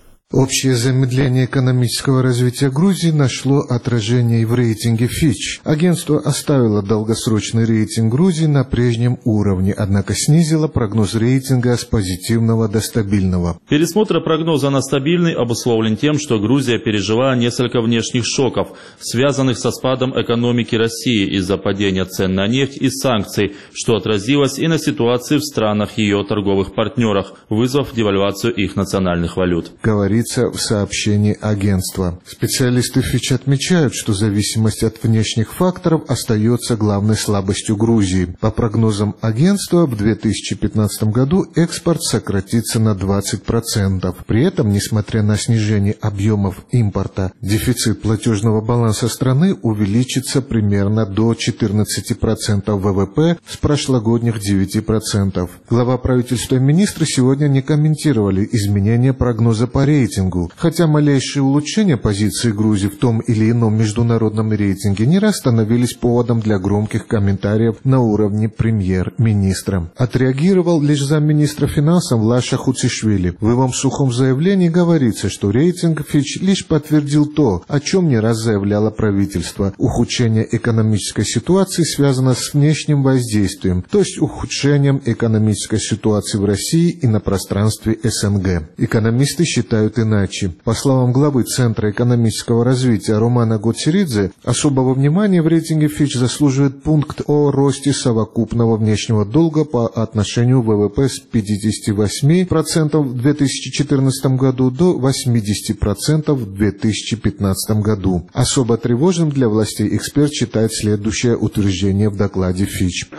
Общее замедление экономического развития Грузии нашло отражение и в рейтинге Fitch. Агентство оставило долгосрочный рейтинг Грузии на прежнем уровне, однако снизило прогноз рейтинга с позитивного до стабильного. Пересмотр прогноза на стабильный обусловлен тем, что Грузия пережила несколько внешних шоков, связанных со спадом экономики России из-за падения цен на нефть и санкций, что отразилось и на ситуации в странах ее торговых партнерах, вызвав девальвацию их национальных валют. Говорит в сообщении агентства. Специалисты Fitch отмечают, что зависимость от внешних факторов остается главной слабостью Грузии. По прогнозам агентства, в две тысячи пятнадцатом году экспорт сократится на двадцать процентов. При этом, несмотря на снижение объемов импорта, дефицит платежного баланса страны увеличится примерно до четырнадцати процентов вэ вэ пэ с прошлогодних девяти процентов. Глава правительства и министры сегодня не комментировали изменения прогноза по рейтингу. Хотя малейшие улучшения позиции Грузии в том или ином международном рейтинге не раз становились поводом для громких комментариев на уровне премьер-министра. Отреагировал лишь замминистра финансов Лаша Хуцишвили. В его сухом заявлении говорится, что рейтинг Fitch лишь подтвердил то, о чем не раз заявляло правительство. Ухудшение экономической ситуации связано с внешним воздействием, то есть ухудшением экономической ситуации в России и на пространстве эс эн гэ. Экономисты считают иначе. По словам главы Центра экономического развития Романа Гоцеридзе, особого внимания в рейтинге Fitch заслуживает пункт о росте совокупного внешнего долга по отношению вэ вэ пэ с пятидесяти восьми процентов в две тысячи четырнадцатом году до восьмидесяти процентов в две тысячи пятнадцатом году. Особо тревожным для властей эксперт считает следующее утверждение в докладе Fitch.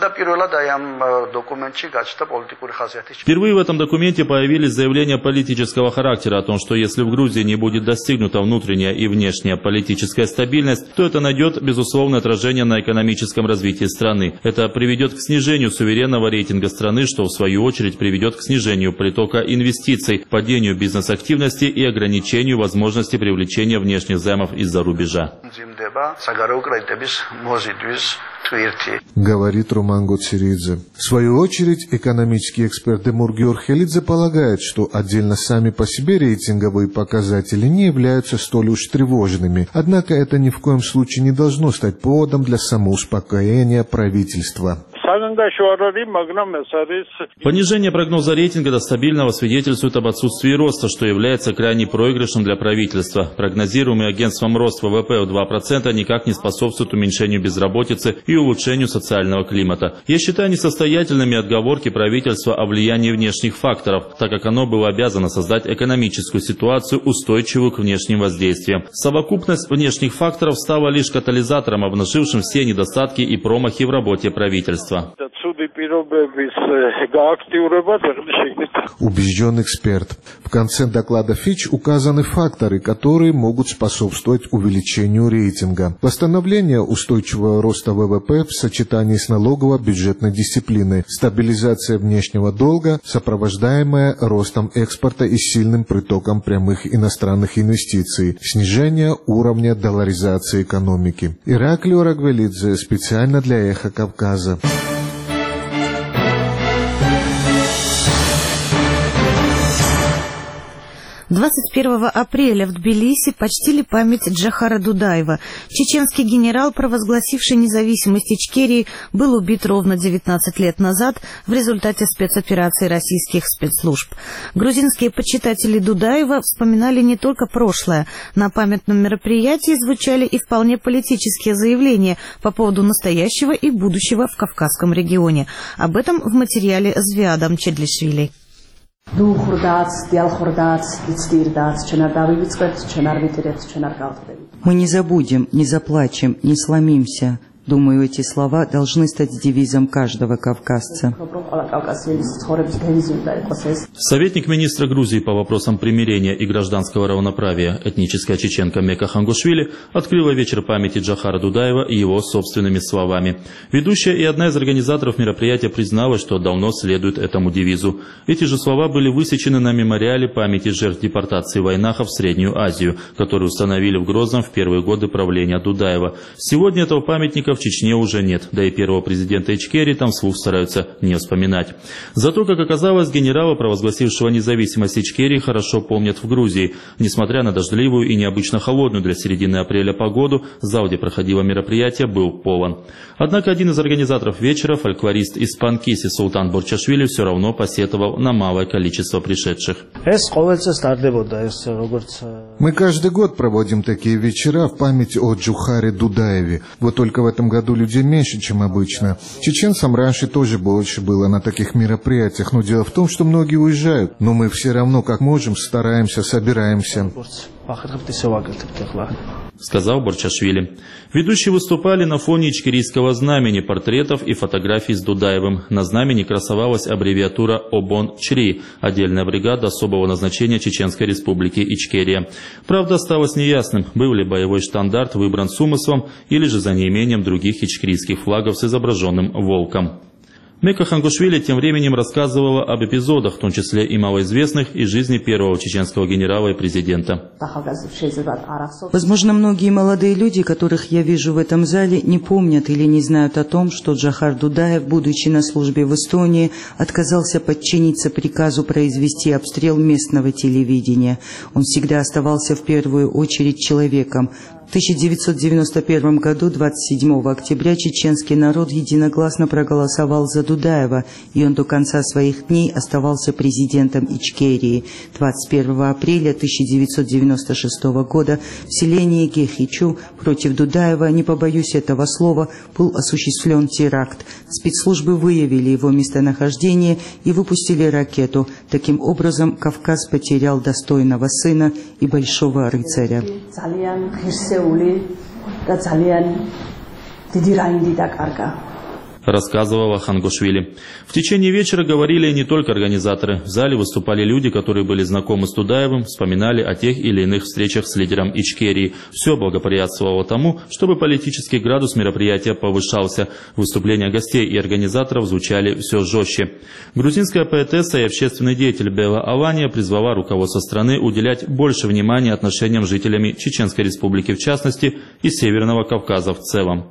Впервые в этом документе появились заявления политического характера о том, что если в Грузии не будет достигнута внутренняя и внешняя политическая стабильность, то это найдет безусловное отражение на экономическом развитии страны. Это приведет к снижению суверенного рейтинга страны, что в свою очередь приведет к снижению притока инвестиций, падению бизнес-активности и ограничению возможности привлечения внешних займов из-за рубежа. Говорит Роман Гоцеридзе. В свою очередь, экономический эксперт Демур Георгелидзе полагает, что отдельно сами по себе рейтинговые показатели не являются столь уж тревожными. Однако это ни в коем случае не должно стать поводом для самоуспокоения правительства. Понижение прогноза рейтинга до стабильного свидетельствует об отсутствии роста, что является крайне проигрышным для правительства. Прогнозируемый агентством рост вэ вэ пэ в два процента никак не способствует уменьшению безработицы и улучшению социального климата. Я считаю несостоятельными отговорки правительства о влиянии внешних факторов, так как оно было обязано создать экономическую ситуацию, устойчивую к внешним воздействиям. Совокупность внешних факторов стала лишь катализатором, обнажившим все недостатки и промахи в работе правительства. Убежден эксперт. В конце доклада Fitch указаны факторы, которые могут способствовать увеличению рейтинга. Восстановление устойчивого роста вэ вэ пэ в сочетании с налогово-бюджетной дисциплиной, стабилизация внешнего долга, сопровождаемая ростом экспорта и сильным притоком прямых иностранных инвестиций, снижение уровня долларизации экономики. Ираклий Арагвелидзе специально для «Эхо Кавказа». двадцать первого апреля в Тбилиси почтили память Джохара Дудаева. Чеченский генерал, провозгласивший независимость Ичкерии, был убит ровно девятнадцать лет назад в результате спецоперации российских спецслужб. Грузинские почитатели Дудаева вспоминали не только прошлое. На памятном мероприятии звучали и вполне политические заявления по поводу настоящего и будущего в Кавказском регионе. Об этом в материале Звиадам Чедлишвили. Мы не забудем, не заплачем, не сломимся. Думаю, эти слова должны стать девизом каждого кавказца. Советник министра Грузии по вопросам примирения и гражданского равноправия, этническая чеченка Мека Хангушвили, открыла вечер памяти Джохара Дудаева и его собственными словами. Ведущая и одна из организаторов мероприятия призналась, что давно следует этому девизу. Эти же слова были высечены на мемориале памяти жертв депортации войнахов в Среднюю Азию, который установили в Грозном в первые годы правления Дудаева. Сегодня этого памятника в Чечне уже нет, да и первого президента Ичкерии там вслух стараются не вспоминать. Зато, как оказалось, генерала, провозгласившего независимость Ичкерии, хорошо помнят в Грузии. Несмотря на дождливую и необычно холодную для середины апреля погоду, зал, где проходило мероприятие, был полон. Однако один из организаторов вечера, фольклорист из Панкиси Султан Борчашвили, все равно посетовал на малое количество пришедших. Мы каждый год проводим такие вечера в память о Джохаре Дудаеве. Вот только в этом году людей меньше, чем обычно. Чеченцам раньше тоже больше было на таких мероприятиях, но дело в том, что многие уезжают. Но мы все равно, как можем, стараемся, собираемся. Сказал Борчашвили. Ведущие выступали на фоне ичкерийского знамени, портретов и фотографий с Дудаевым. На знамени красовалась аббревиатура ОБОН-ЧРИ, отдельная бригада особого назначения Чеченской Республики Ичкерия. Правда, осталось неясным, был ли боевой штандарт выбран с умыслом или же за неимением других ичкерийских флагов с изображенным волком. Мека Хангушвили тем временем рассказывала об эпизодах, в том числе и малоизвестных, из жизни первого чеченского генерала и президента. Возможно, многие молодые люди, которых я вижу в этом зале, не помнят или не знают о том, что Джохар Дудаев, будучи на службе в Эстонии, отказался подчиниться приказу произвести обстрел местного телевидения. Он всегда оставался в первую очередь человеком. В тысяча девятьсот девяносто первом году, двадцать седьмого октября, чеченский народ единогласно проголосовал за Дудаева, и он до конца своих дней оставался президентом Ичкерии. двадцать первого апреля тысяча девятьсот девяносто шестого года в селении Гехичу против Дудаева, не побоюсь этого слова, был осуществлен теракт. Спецслужбы выявили его местонахождение и выпустили ракету. Таким образом, Кавказ потерял достойного сына и большого рыцаря. Рассказывала Хангушвили. В течение вечера говорили не только организаторы. В зале выступали люди, которые были знакомы с Дудаевым, вспоминали о тех или иных встречах с лидером Ичкерии. Все благоприятствовало тому, чтобы политический градус мероприятия повышался. Выступления гостей и организаторов звучали все жестче. Грузинская поэтесса и общественный деятель Бела Алания призвала руководство страны уделять больше внимания отношениям с жителями Чеченской Республики в частности и Северного Кавказа в целом.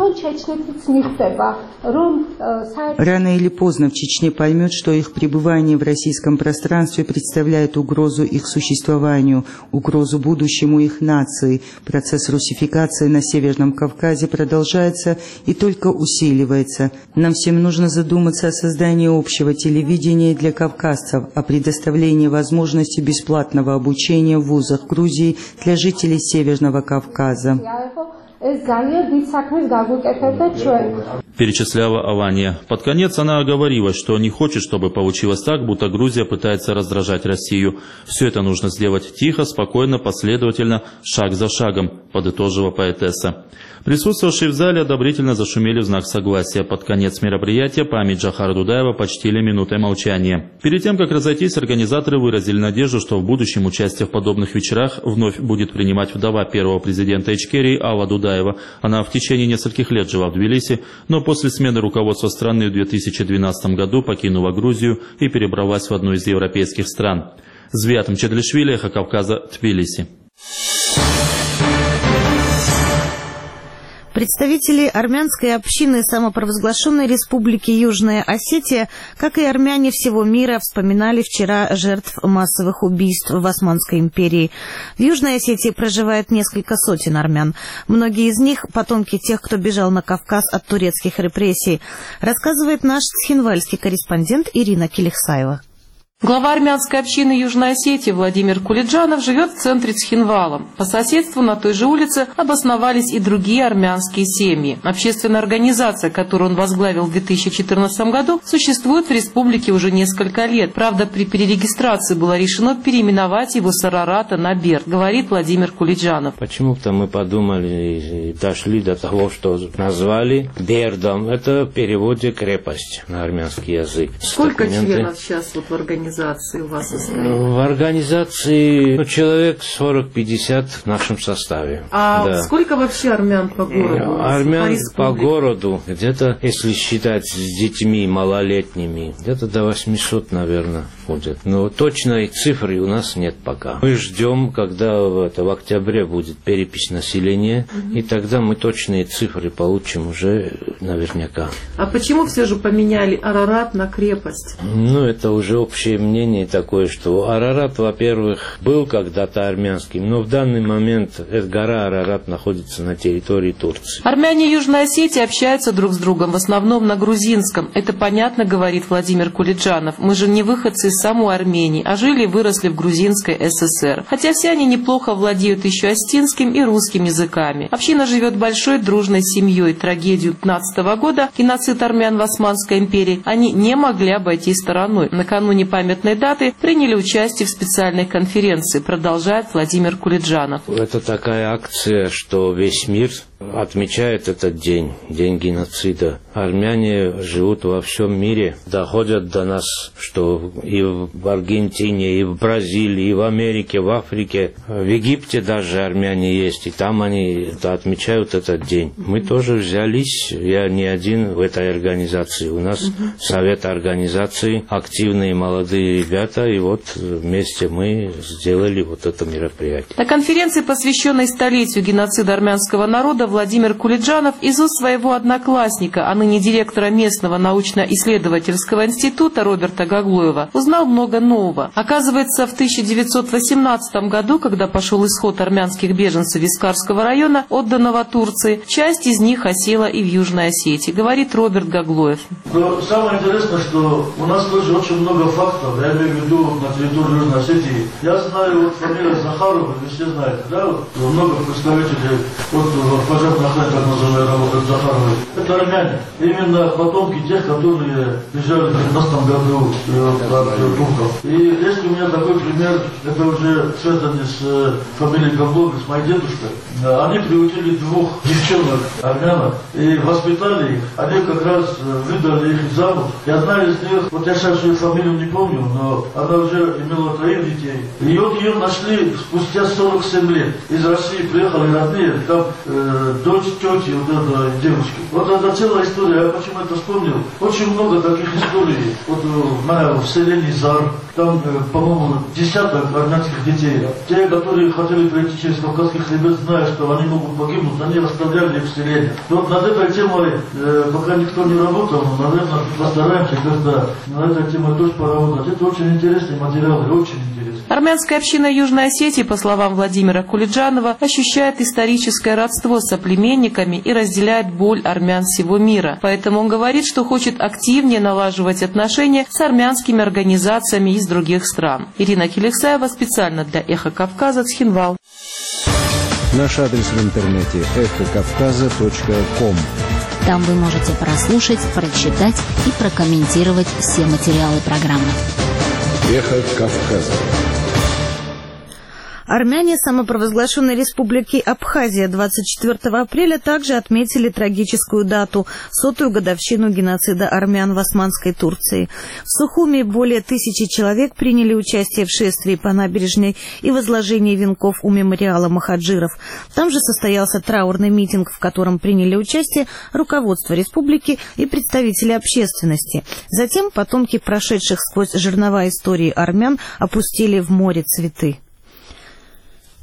Рано или поздно в Чечне поймет, что их пребывание в российском пространстве представляет угрозу их существованию, угрозу будущему их нации. Процесс русификации на Северном Кавказе продолжается и только усиливается. Нам всем нужно задуматься о создании общего телевидения для кавказцев, о предоставлении возможности бесплатного обучения в вузах Грузии для жителей Северного Кавказа. Перечисляла Алания. Под конец она оговорилась, что не хочет, чтобы получилось так, будто Грузия пытается раздражать Россию. Все это нужно сделать тихо, спокойно, последовательно, шаг за шагом, подытожила поэтесса. Присутствовавшие в зале одобрительно зашумели в знак согласия. Под конец мероприятия память Джохара Дудаева почтили минутой молчания. Перед тем, как разойтись, организаторы выразили надежду, что в будущем участие в подобных вечерах вновь будет принимать вдова первого президента Ичкерии Алла Дудаева. Она в течение нескольких лет жила в Тбилиси, но после смены руководства страны в две тысячи двенадцатом году покинула Грузию и перебралась в одну из европейских стран. Звиатам Чедлишвили, Эхо Кавказа, Тбилиси. Представители армянской общины самопровозглашенной республики Южная Осетия, как и армяне всего мира, вспоминали вчера жертв массовых убийств в Османской империи. В Южной Осетии проживает несколько сотен армян. Многие из них – потомки тех, кто бежал на Кавказ от турецких репрессий, рассказывает наш цхинвальский корреспондент Ирина Келихсаева. Глава армянской общины Южной Осетии Владимир Кулиджанов живет в центре Цхинвала. По соседству на той же улице обосновались и другие армянские семьи. Общественная организация, которую он возглавил в две тысячи четырнадцатом году, существует в республике уже несколько лет. Правда, при перерегистрации было решено переименовать его с Арарата на Берд, говорит Владимир Кулиджанов. Почему-то мы подумали и дошли до того, что назвали Бердом. Это в переводе крепость на армянский язык. Сколько членов сейчас вот в организации? У вас в организации ну, человек сорок-пятьдесят в нашем составе. А да. Сколько вообще армян по городу? Армян по, по городу где-то, если считать с детьми малолетними, где-то до восьмисот, наверное, ходят. Но точной цифры у нас нет пока. Мы ждем, когда это, в октябре будет перепись населения, угу. и тогда мы точные цифры получим уже наверняка. А почему все же поменяли Арарат на крепость? Ну, это уже общее мнение такое, что Арарат, во-первых, был когда-то армянским, но в данный момент эта гора Арарат находится на территории Турции. Армяне Южной Осетии общаются друг с другом в основном на грузинском. Это понятно, говорит Владимир Кулиджанов. Мы же не выходцы из самой Армении, а жили и выросли в грузинской ССР. Хотя все они неплохо владеют еще остинским и русским языками. Община живет большой дружной семьей. Трагедию пятнадцатого года, геноцид армян в Османской империи, они не могли обойти стороной. Накануне памятной даты приняли участие в специальной конференции, продолжает Владимир Кулиджанов. Это такая акция, что весь мир отмечает этот день, день геноцида. Армяне живут во всем мире, доходят до нас, что и в Аргентине, и в Бразилии, и в Америке, в Африке, в Египте даже армяне есть, и там они отмечают этот день. Мы тоже взялись, я не один в этой организации, у нас угу. совет организации, активные молодые ребята, и вот вместе мы сделали вот это мероприятие. На конференции, посвященной столетию геноцида армянского народа, Владимир Кулиджанов из уст своего одноклассника, а ныне директора местного научно-исследовательского института Роберта Гаглоева, узнал много нового. Оказывается, в тысяча девятьсот восемнадцатом году, когда пошел исход армянских беженцев из Карского района, отданного Турции, часть из них осела и в Южной Осетии, говорит Роберт Гаглоев. Но самое интересное, что у нас тоже очень много фактов, я имею в виду на территории Южной Осетии. Я знаю вот фамилию Захарова, вы все знаете, да, вот, много представителей вот пожарной охраны, так называемой, работают Захаровой. Это армяне, именно потомки тех, которые бежали в девятнадцатом году от турков. И есть у меня такой пример, это уже связано с фамилией Гаглоева, с моей дедушкой. Они приучили двух девчонок армянок и воспитали их. Они как раз выдали их замуж. И одна из них, вот я сейчас ее фамилию не помню, но она уже имела троих детей. И вот ее нашли спустя сорок семь лет. Из России приехали родные, там э, дочь тети вот этой девушки. Вот это целая история, я почему это вспомнил. Очень много таких историй. Вот в, в селении Зар, там, э, по-моему, десяток армянских детей. Те, которые хотели пройти через Кавказский хребет, зная, что они могут погибнуть, они оставляли их в селении. Вот над этой темой, э, пока никто не работал, но, наверное, постараемся как-то над этой темой тоже поработать. Это очень интересные материалы, очень интересные. Армянская община Южной Осетии, по словам Владимира Кулиджанова, ощущает историческое родство с соплеменниками и разделяет боль армян всего мира. Поэтому он говорит, что хочет активнее налаживать отношения с армянскими организациями из других стран. Ирина Келихсаева специально для «Эхо Кавказа», Цхинвал. Наш адрес в интернете эхо кавказа точка ком. Там вы можете прослушать, прочитать и прокомментировать все материалы программы. Эхо Кавказа. Армяне самопровозглашенной республики Абхазия двадцать четвёртого апреля также отметили трагическую дату – сотую годовщину геноцида армян в Османской Турции. В Сухуми более тысячи человек приняли участие в шествии по набережной и возложении венков у мемориала махаджиров. Там же состоялся траурный митинг, в котором приняли участие руководство республики и представители общественности. Затем потомки прошедших сквозь жернова истории армян опустили в море цветы.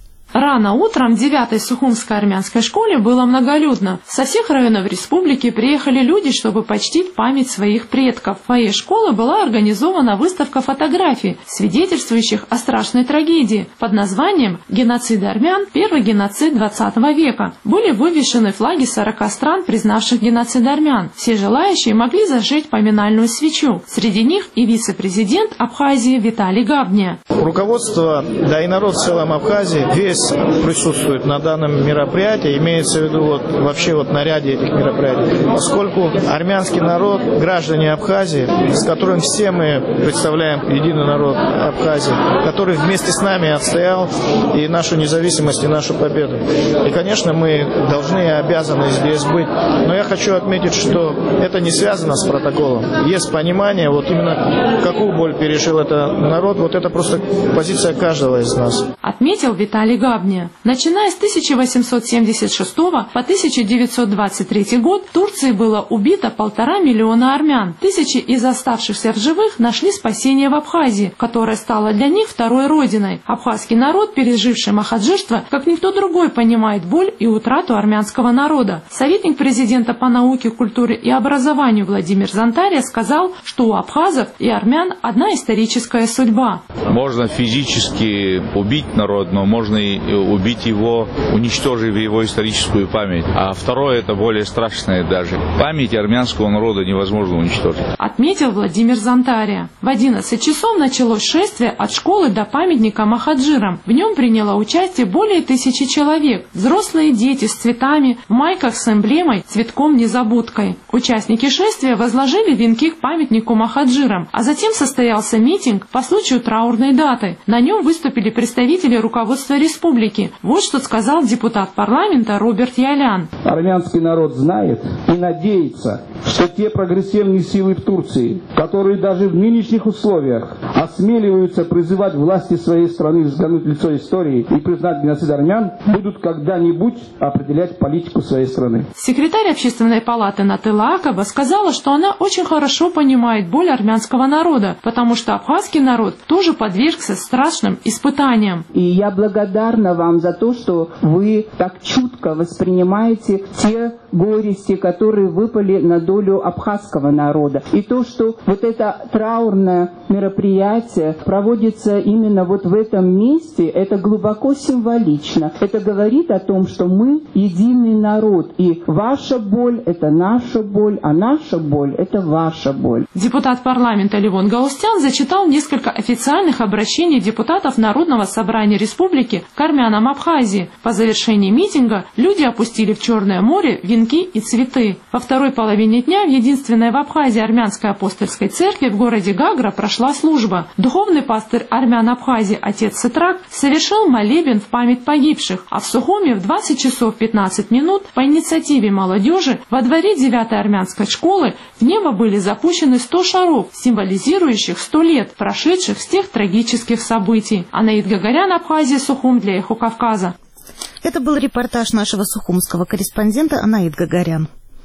Рано утром в девятой Сухумской армянской школе было многолюдно. Со всех районов республики приехали люди, чтобы почтить память своих предков. В фойе школы была организована выставка фотографий, свидетельствующих о страшной трагедии под названием «Геноцид армян. Первый геноцид двадцатого века». Были вывешены флаги сорока стран, признавших геноцид армян. Все желающие могли зажечь поминальную свечу. Среди них и вице-президент Абхазии Виталий Габния. Руководство, да и народ в целом Абхазии, весь присутствует на данном мероприятии, имеется в виду вот, вообще вот на ряде этих мероприятий, поскольку армянский народ, граждане Абхазии, с которым все мы представляем единый народ Абхазии, который вместе с нами отстоял и нашу независимость, и нашу победу. И, конечно, мы должны и обязаны здесь быть. Но я хочу отметить, что это не связано с протоколом. Есть понимание, вот именно какую боль пережил этот народ, вот это просто позиция каждого из нас. Отметил Виталий Габния. Начиная с тысяча восемьсот семьдесят шестого по тысяча девятьсот двадцать третий год в Турции было убито полтора миллиона армян. Тысячи из оставшихся в живых нашли спасение в Абхазии, которая стала для них второй родиной. Абхазский народ, переживший махаджирство, как никто другой понимает боль и утрату армянского народа. Советник президента по науке, культуре и образованию Владимир Зантария сказал, что у абхазов и армян одна историческая судьба. Можно физически убить народ, но можно и убить его, уничтожив его историческую память. А второе, это более страшное даже. Память армянского народа невозможно уничтожить. Отметил Владимир Зантария. В одиннадцать часов началось шествие от школы до памятника махаджирам. В нем приняло участие более тысячи человек. Взрослые дети с цветами, в майках с эмблемой, цветком-незабудкой. Участники шествия возложили венки к памятнику махаджирам, а затем состоялся митинг по случаю траурной даты. На нем выступили представители руководства республики. Вот что сказал депутат парламента Роберт Ялян. Армянский народ знает и надеется, что те прогрессивные силы в Турции, которые даже в нынешних условиях осмеливаются призывать власти своей страны взглянуть в лицо истории и признать геноцид армян, будут когда-нибудь определять политику своей страны. Секретарь общественной палаты Натыла Акаба сказала, что она очень хорошо понимает боль армянского народа, потому что абхазский народ тоже подвергся страшным испытаниям. И я благодарна вам за то, что вы так чутко воспринимаете те горести, которые выпали на долю абхазского народа. И то, что вот это траурное мероприятие проводится именно вот в этом месте, это глубоко символично. Это говорит о том, что мы единый народ. И ваша боль – это наша боль, а наша боль – это ваша боль. Депутат парламента Левон Гаустян зачитал несколько официальных обращений депутатов Народного собрания республики к армянам Абхазии. По завершении митинга люди опустили в Черное море венки и цветы. Во второй половине дня в единственной в Абхазии армянской апостольской церкви в городе Гагра прошла служба. Духовный пастырь армян Абхазии отец Сытрак совершил молебен в память погибших, а в Сухуме в двадцать часов пятнадцать минут по инициативе молодежи во дворе девятой армянской школы в небо были запущены сто шаров, символизирующих сто лет, прошедших с тех трагических событий. Анаид Гагарян, Абхазия, Сухум для Эхо Кавказа. Это был репортаж нашего сухумского корреспондента Анаид Гагарян.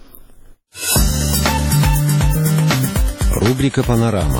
Рубрика «Панорама».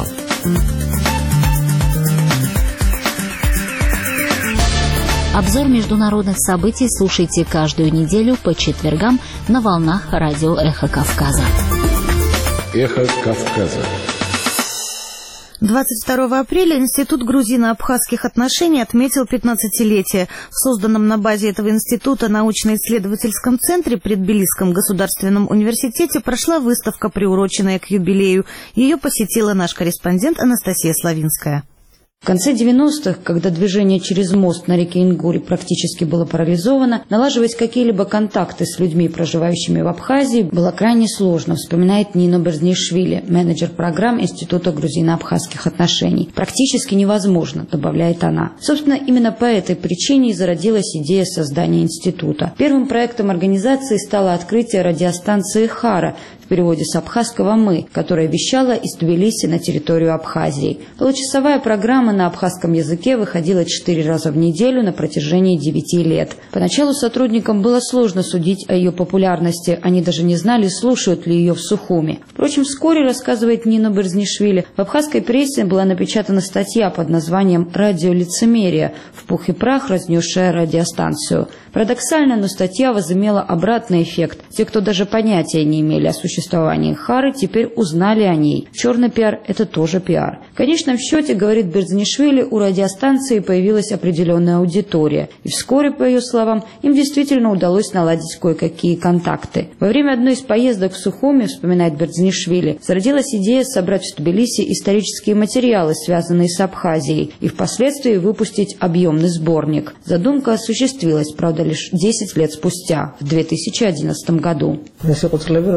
Обзор международных событий слушайте каждую неделю по четвергам на волнах радио «Эхо Кавказа». «Эхо Кавказа». двадцать второго апреля Институт грузино-абхазских отношений отметил пятнадцатилетие. В созданном на базе этого института научно-исследовательском центре при Тбилисском государственном университете прошла выставка, приуроченная к юбилею. Ее посетила наш корреспондент Анастасия Славинская. В конце девяностых, когда движение через мост на реке Ингури практически было парализовано, налаживать какие-либо контакты с людьми, проживающими в Абхазии, было крайне сложно, вспоминает Нина Берзнишвили, менеджер программ Института грузино-абхазских отношений. Практически невозможно, добавляет она. Собственно, именно по этой причине и зародилась идея создания института. Первым проектом организации стало открытие радиостанции «Хара» в в переводе с абхазского «мы», которая вещала из Тбилиси на территорию Абхазии. Получасовая программа на абхазском языке выходила четыре раза в неделю на протяжении девяти лет. Поначалу сотрудникам было сложно судить о ее популярности, они даже не знали, слушают ли ее в Сухуми. Впрочем, вскоре, рассказывает Нино Берзнишвили, в абхазской прессе была напечатана статья под названием «Радио лицемерия», в пух и прах разнесшая радиостанцию. Парадоксально, но статья возымела обратный эффект. Те, кто даже понятия не имели о существовании Хары, теперь узнали о ней. Черный пиар – это тоже пиар. В конечном счете, говорит Берзнишвили, у радиостанции появилась определенная аудитория. И вскоре, по ее словам, им действительно удалось наладить кое-какие контакты. Во время одной из поездок в Сухуми, вспоминает Берзнишвили, зародилась идея собрать в Тбилиси исторические материалы, связанные с Абхазией, и впоследствии выпустить объемный сборник. Задумка осуществилась, правда, лишь десять лет спустя, в две тысячи одиннадцатом году. Это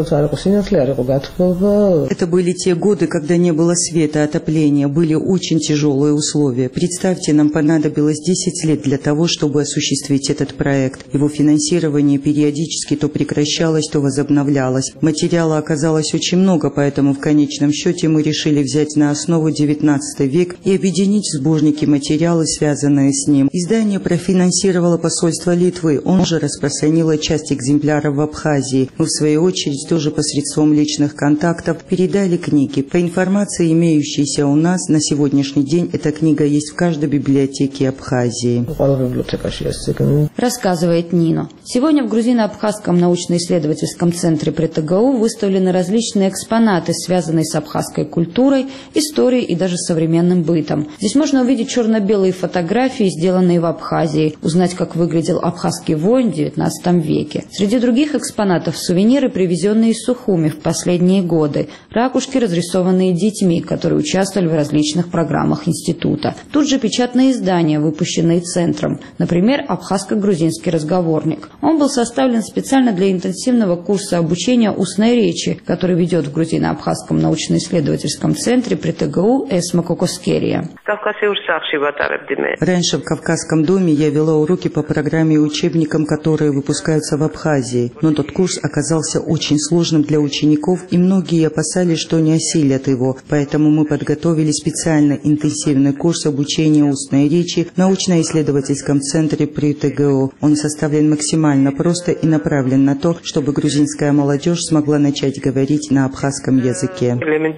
были те годы, когда не было света, отопления, были очень тяжелые условия. Представьте, нам понадобилось десять лет для того, чтобы осуществить этот проект. Его финансирование периодически то прекращалось, то возобновлялось. Материала оказалось очень много, поэтому в конечном счете мы решили взять на основу девятнадцатый век и объединить в сборнике материалы, связанные с ним. Издание профинансировало посольство Литвы, он же распространило часть экземпляров в Абхазии. Мы, в свою очередь, тоже посредством личных контактов передали книги. По информации, имеющейся у нас, на сегодняшний день эта книга есть в каждой библиотеке Абхазии. Рассказывает Нино. Сегодня в грузино-абхазском научно-исследовательском центре при ТГУ выставлены различные экспонаты, связанные с абхазской культурой, историей и даже современным бытом. Здесь можно увидеть черно-белые фотографии, сделанные в Абхазии, узнать, как выглядел абхазский воин в девятнадцатом веке. Среди других экспонатов сувениры, привезенные из Сухуми в последние годы, ракушки, разрисованные детьми, которые участвовали в различных программах института. Тут же печатные издания, выпущенные центром, например, абхазско-грузинский разговорник. Он был составлен специально для интенсивного курса обучения устной речи, который ведет в грузино-абхазском научно-исследовательском центре при ТГУ Эсма Кокоскерия. Раньше в Кавказском доме я вела уроки по программе и учебникам, которые выпускаются в Абхазии. Но тот курс оказался очень сложным для учеников, и многие опасались, что не осилят его. Поэтому мы подготовили специально интенсивный курс обучения устной речи в научно-исследовательском центре при ТГУ. Он составлен максимально просто и направлен на то, чтобы грузинская молодежь смогла начать говорить на абхазском языке.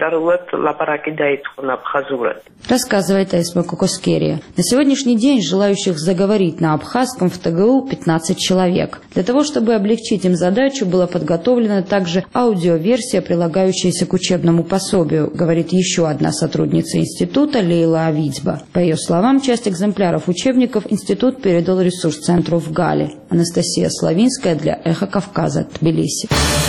Рассказывает Эсма Кокоскерия. На сегодняшний день желающих заговорить на абхазском в ТГУ пятнадцать человек. Для того, чтобы облегчить им задачу, была подготовлена также аудиоверсия, прилагающаяся к учебному пособию, говорит еще одна сотрудница института Лейла Авидзба. По ее словам, часть экземпляров учебников институт передал ресурс-центру в Гале. Анастасия Славинская для «Эхо Кавказа», Тбилиси.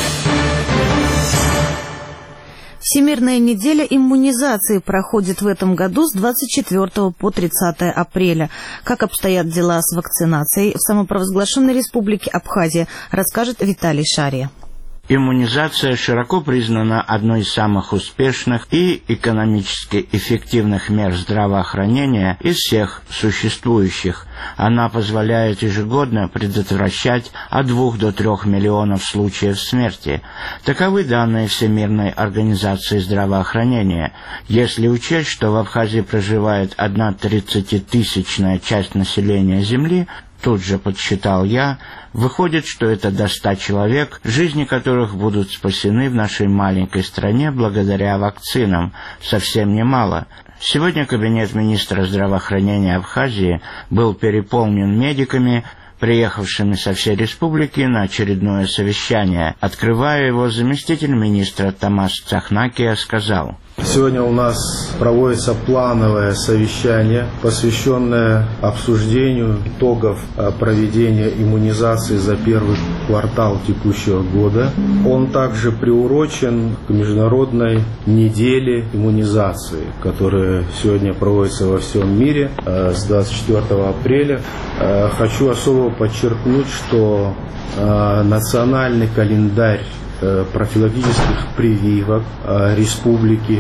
Всемирная неделя иммунизации проходит в этом году с двадцать четвёртого по тридцатое апреля. Как обстоят дела с вакцинацией в самопровозглашенной республике Абхазия, расскажет Виталий Шария. Иммунизация широко признана одной из самых успешных и экономически эффективных мер здравоохранения из всех существующих. Она позволяет ежегодно предотвращать от двух до трех миллионов случаев смерти. Таковы данные Всемирной организации здравоохранения. Если учесть, что в Абхазии проживает одна тридцатитысячная часть населения Земли, тут же подсчитал я, выходит, что это до ста человек, жизни которых будут спасены в нашей маленькой стране благодаря вакцинам. Совсем немало. Сегодня кабинет министра здравоохранения Абхазии был переполнен медиками, приехавшими со всей республики на очередное совещание. Открывая его, заместитель министра Тамас Цахнакия сказал: Сегодня у нас проводится плановое совещание, посвященное обсуждению итогов проведения иммунизации за первый квартал текущего года. Он также приурочен к Международной неделе иммунизации, которая сегодня проводится во всем мире с двадцать четвёртого апреля. Хочу особо подчеркнуть, что национальный календарь профилактических прививок республики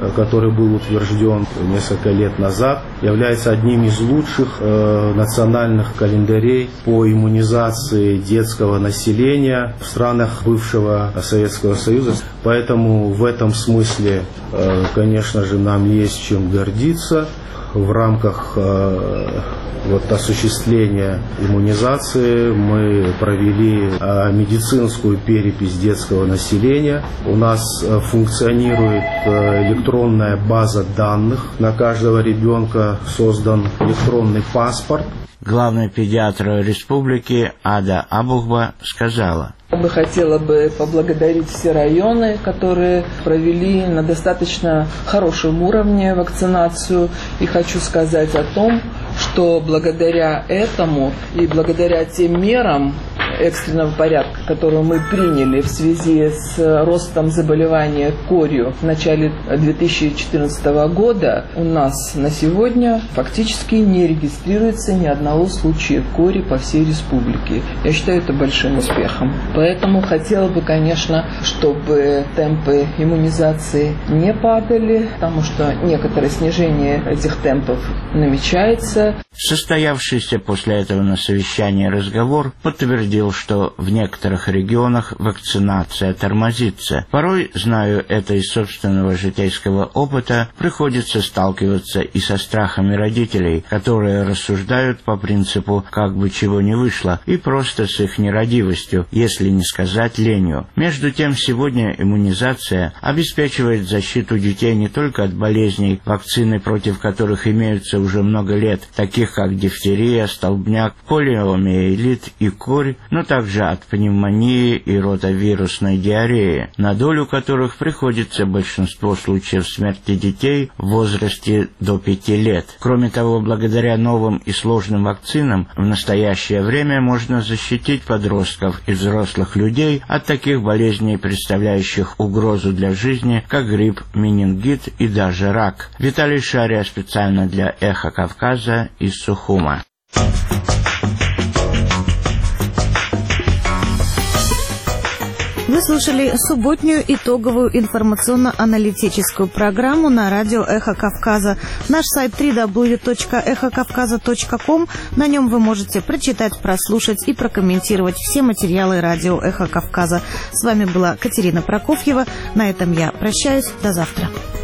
который был утвержден несколько лет назад, является одним из лучших э, национальных календарей по иммунизации детского населения в странах бывшего Советского Союза. Поэтому в этом смысле, э, конечно же, нам есть чем гордиться. В рамках э, вот, осуществления иммунизации мы провели э, медицинскую перепись детского населения. У нас э, функционирует э, электронная база данных. На каждого ребенка создан электронный паспорт. Главный педиатр республики Ада Абухба сказала: Я бы хотела бы поблагодарить все районы, которые провели на достаточно хорошем уровне вакцинацию. И хочу сказать о том, что благодаря этому и благодаря тем мерам экстренного порядка, которые мы приняли в связи с ростом заболевания корью в начале две тысячи четырнадцатого года, у нас на сегодня фактически не регистрируется ни одного случая кори по всей республике. Я считаю это большим успехом. Поэтому хотела бы, конечно, чтобы темпы иммунизации не падали, потому что некоторое снижение этих темпов намечается. Состоявшийся после этого на совещании разговор подтвердил, что в некоторых регионах вакцинация тормозится. Порой, знаю это из собственного житейского опыта, приходится сталкиваться и со страхами родителей, которые рассуждают по принципу «как бы чего не вышло», и просто с их нерадивостью, если не сказать ленью. Между тем, сегодня иммунизация обеспечивает защиту детей не только от болезней, вакцины против которых имеются уже много лет, таких как дифтерия, столбняк, полиомиелит и корь, но также от пневмонии и ротавирусной диареи, на долю которых приходится большинство случаев смерти детей в возрасте до пяти лет. Кроме того, благодаря новым и сложным вакцинам в настоящее время можно защитить подростков и взрослых людей от таких болезней, представляющих угрозу для жизни, как грипп, менингит и даже рак. Виталий Шария специально для «Эхо Кавказа» из Сухума. Вы слушали субботнюю итоговую информационно-аналитическую программу на радио «Эхо Кавказа». Наш сайт дабл ю дабл ю дабл ю точка эхо кавказа точка ком. На нем вы можете прочитать, прослушать и прокомментировать все материалы радио «Эхо Кавказа». С вами была Катерина Прокофьева. На этом я прощаюсь. До завтра.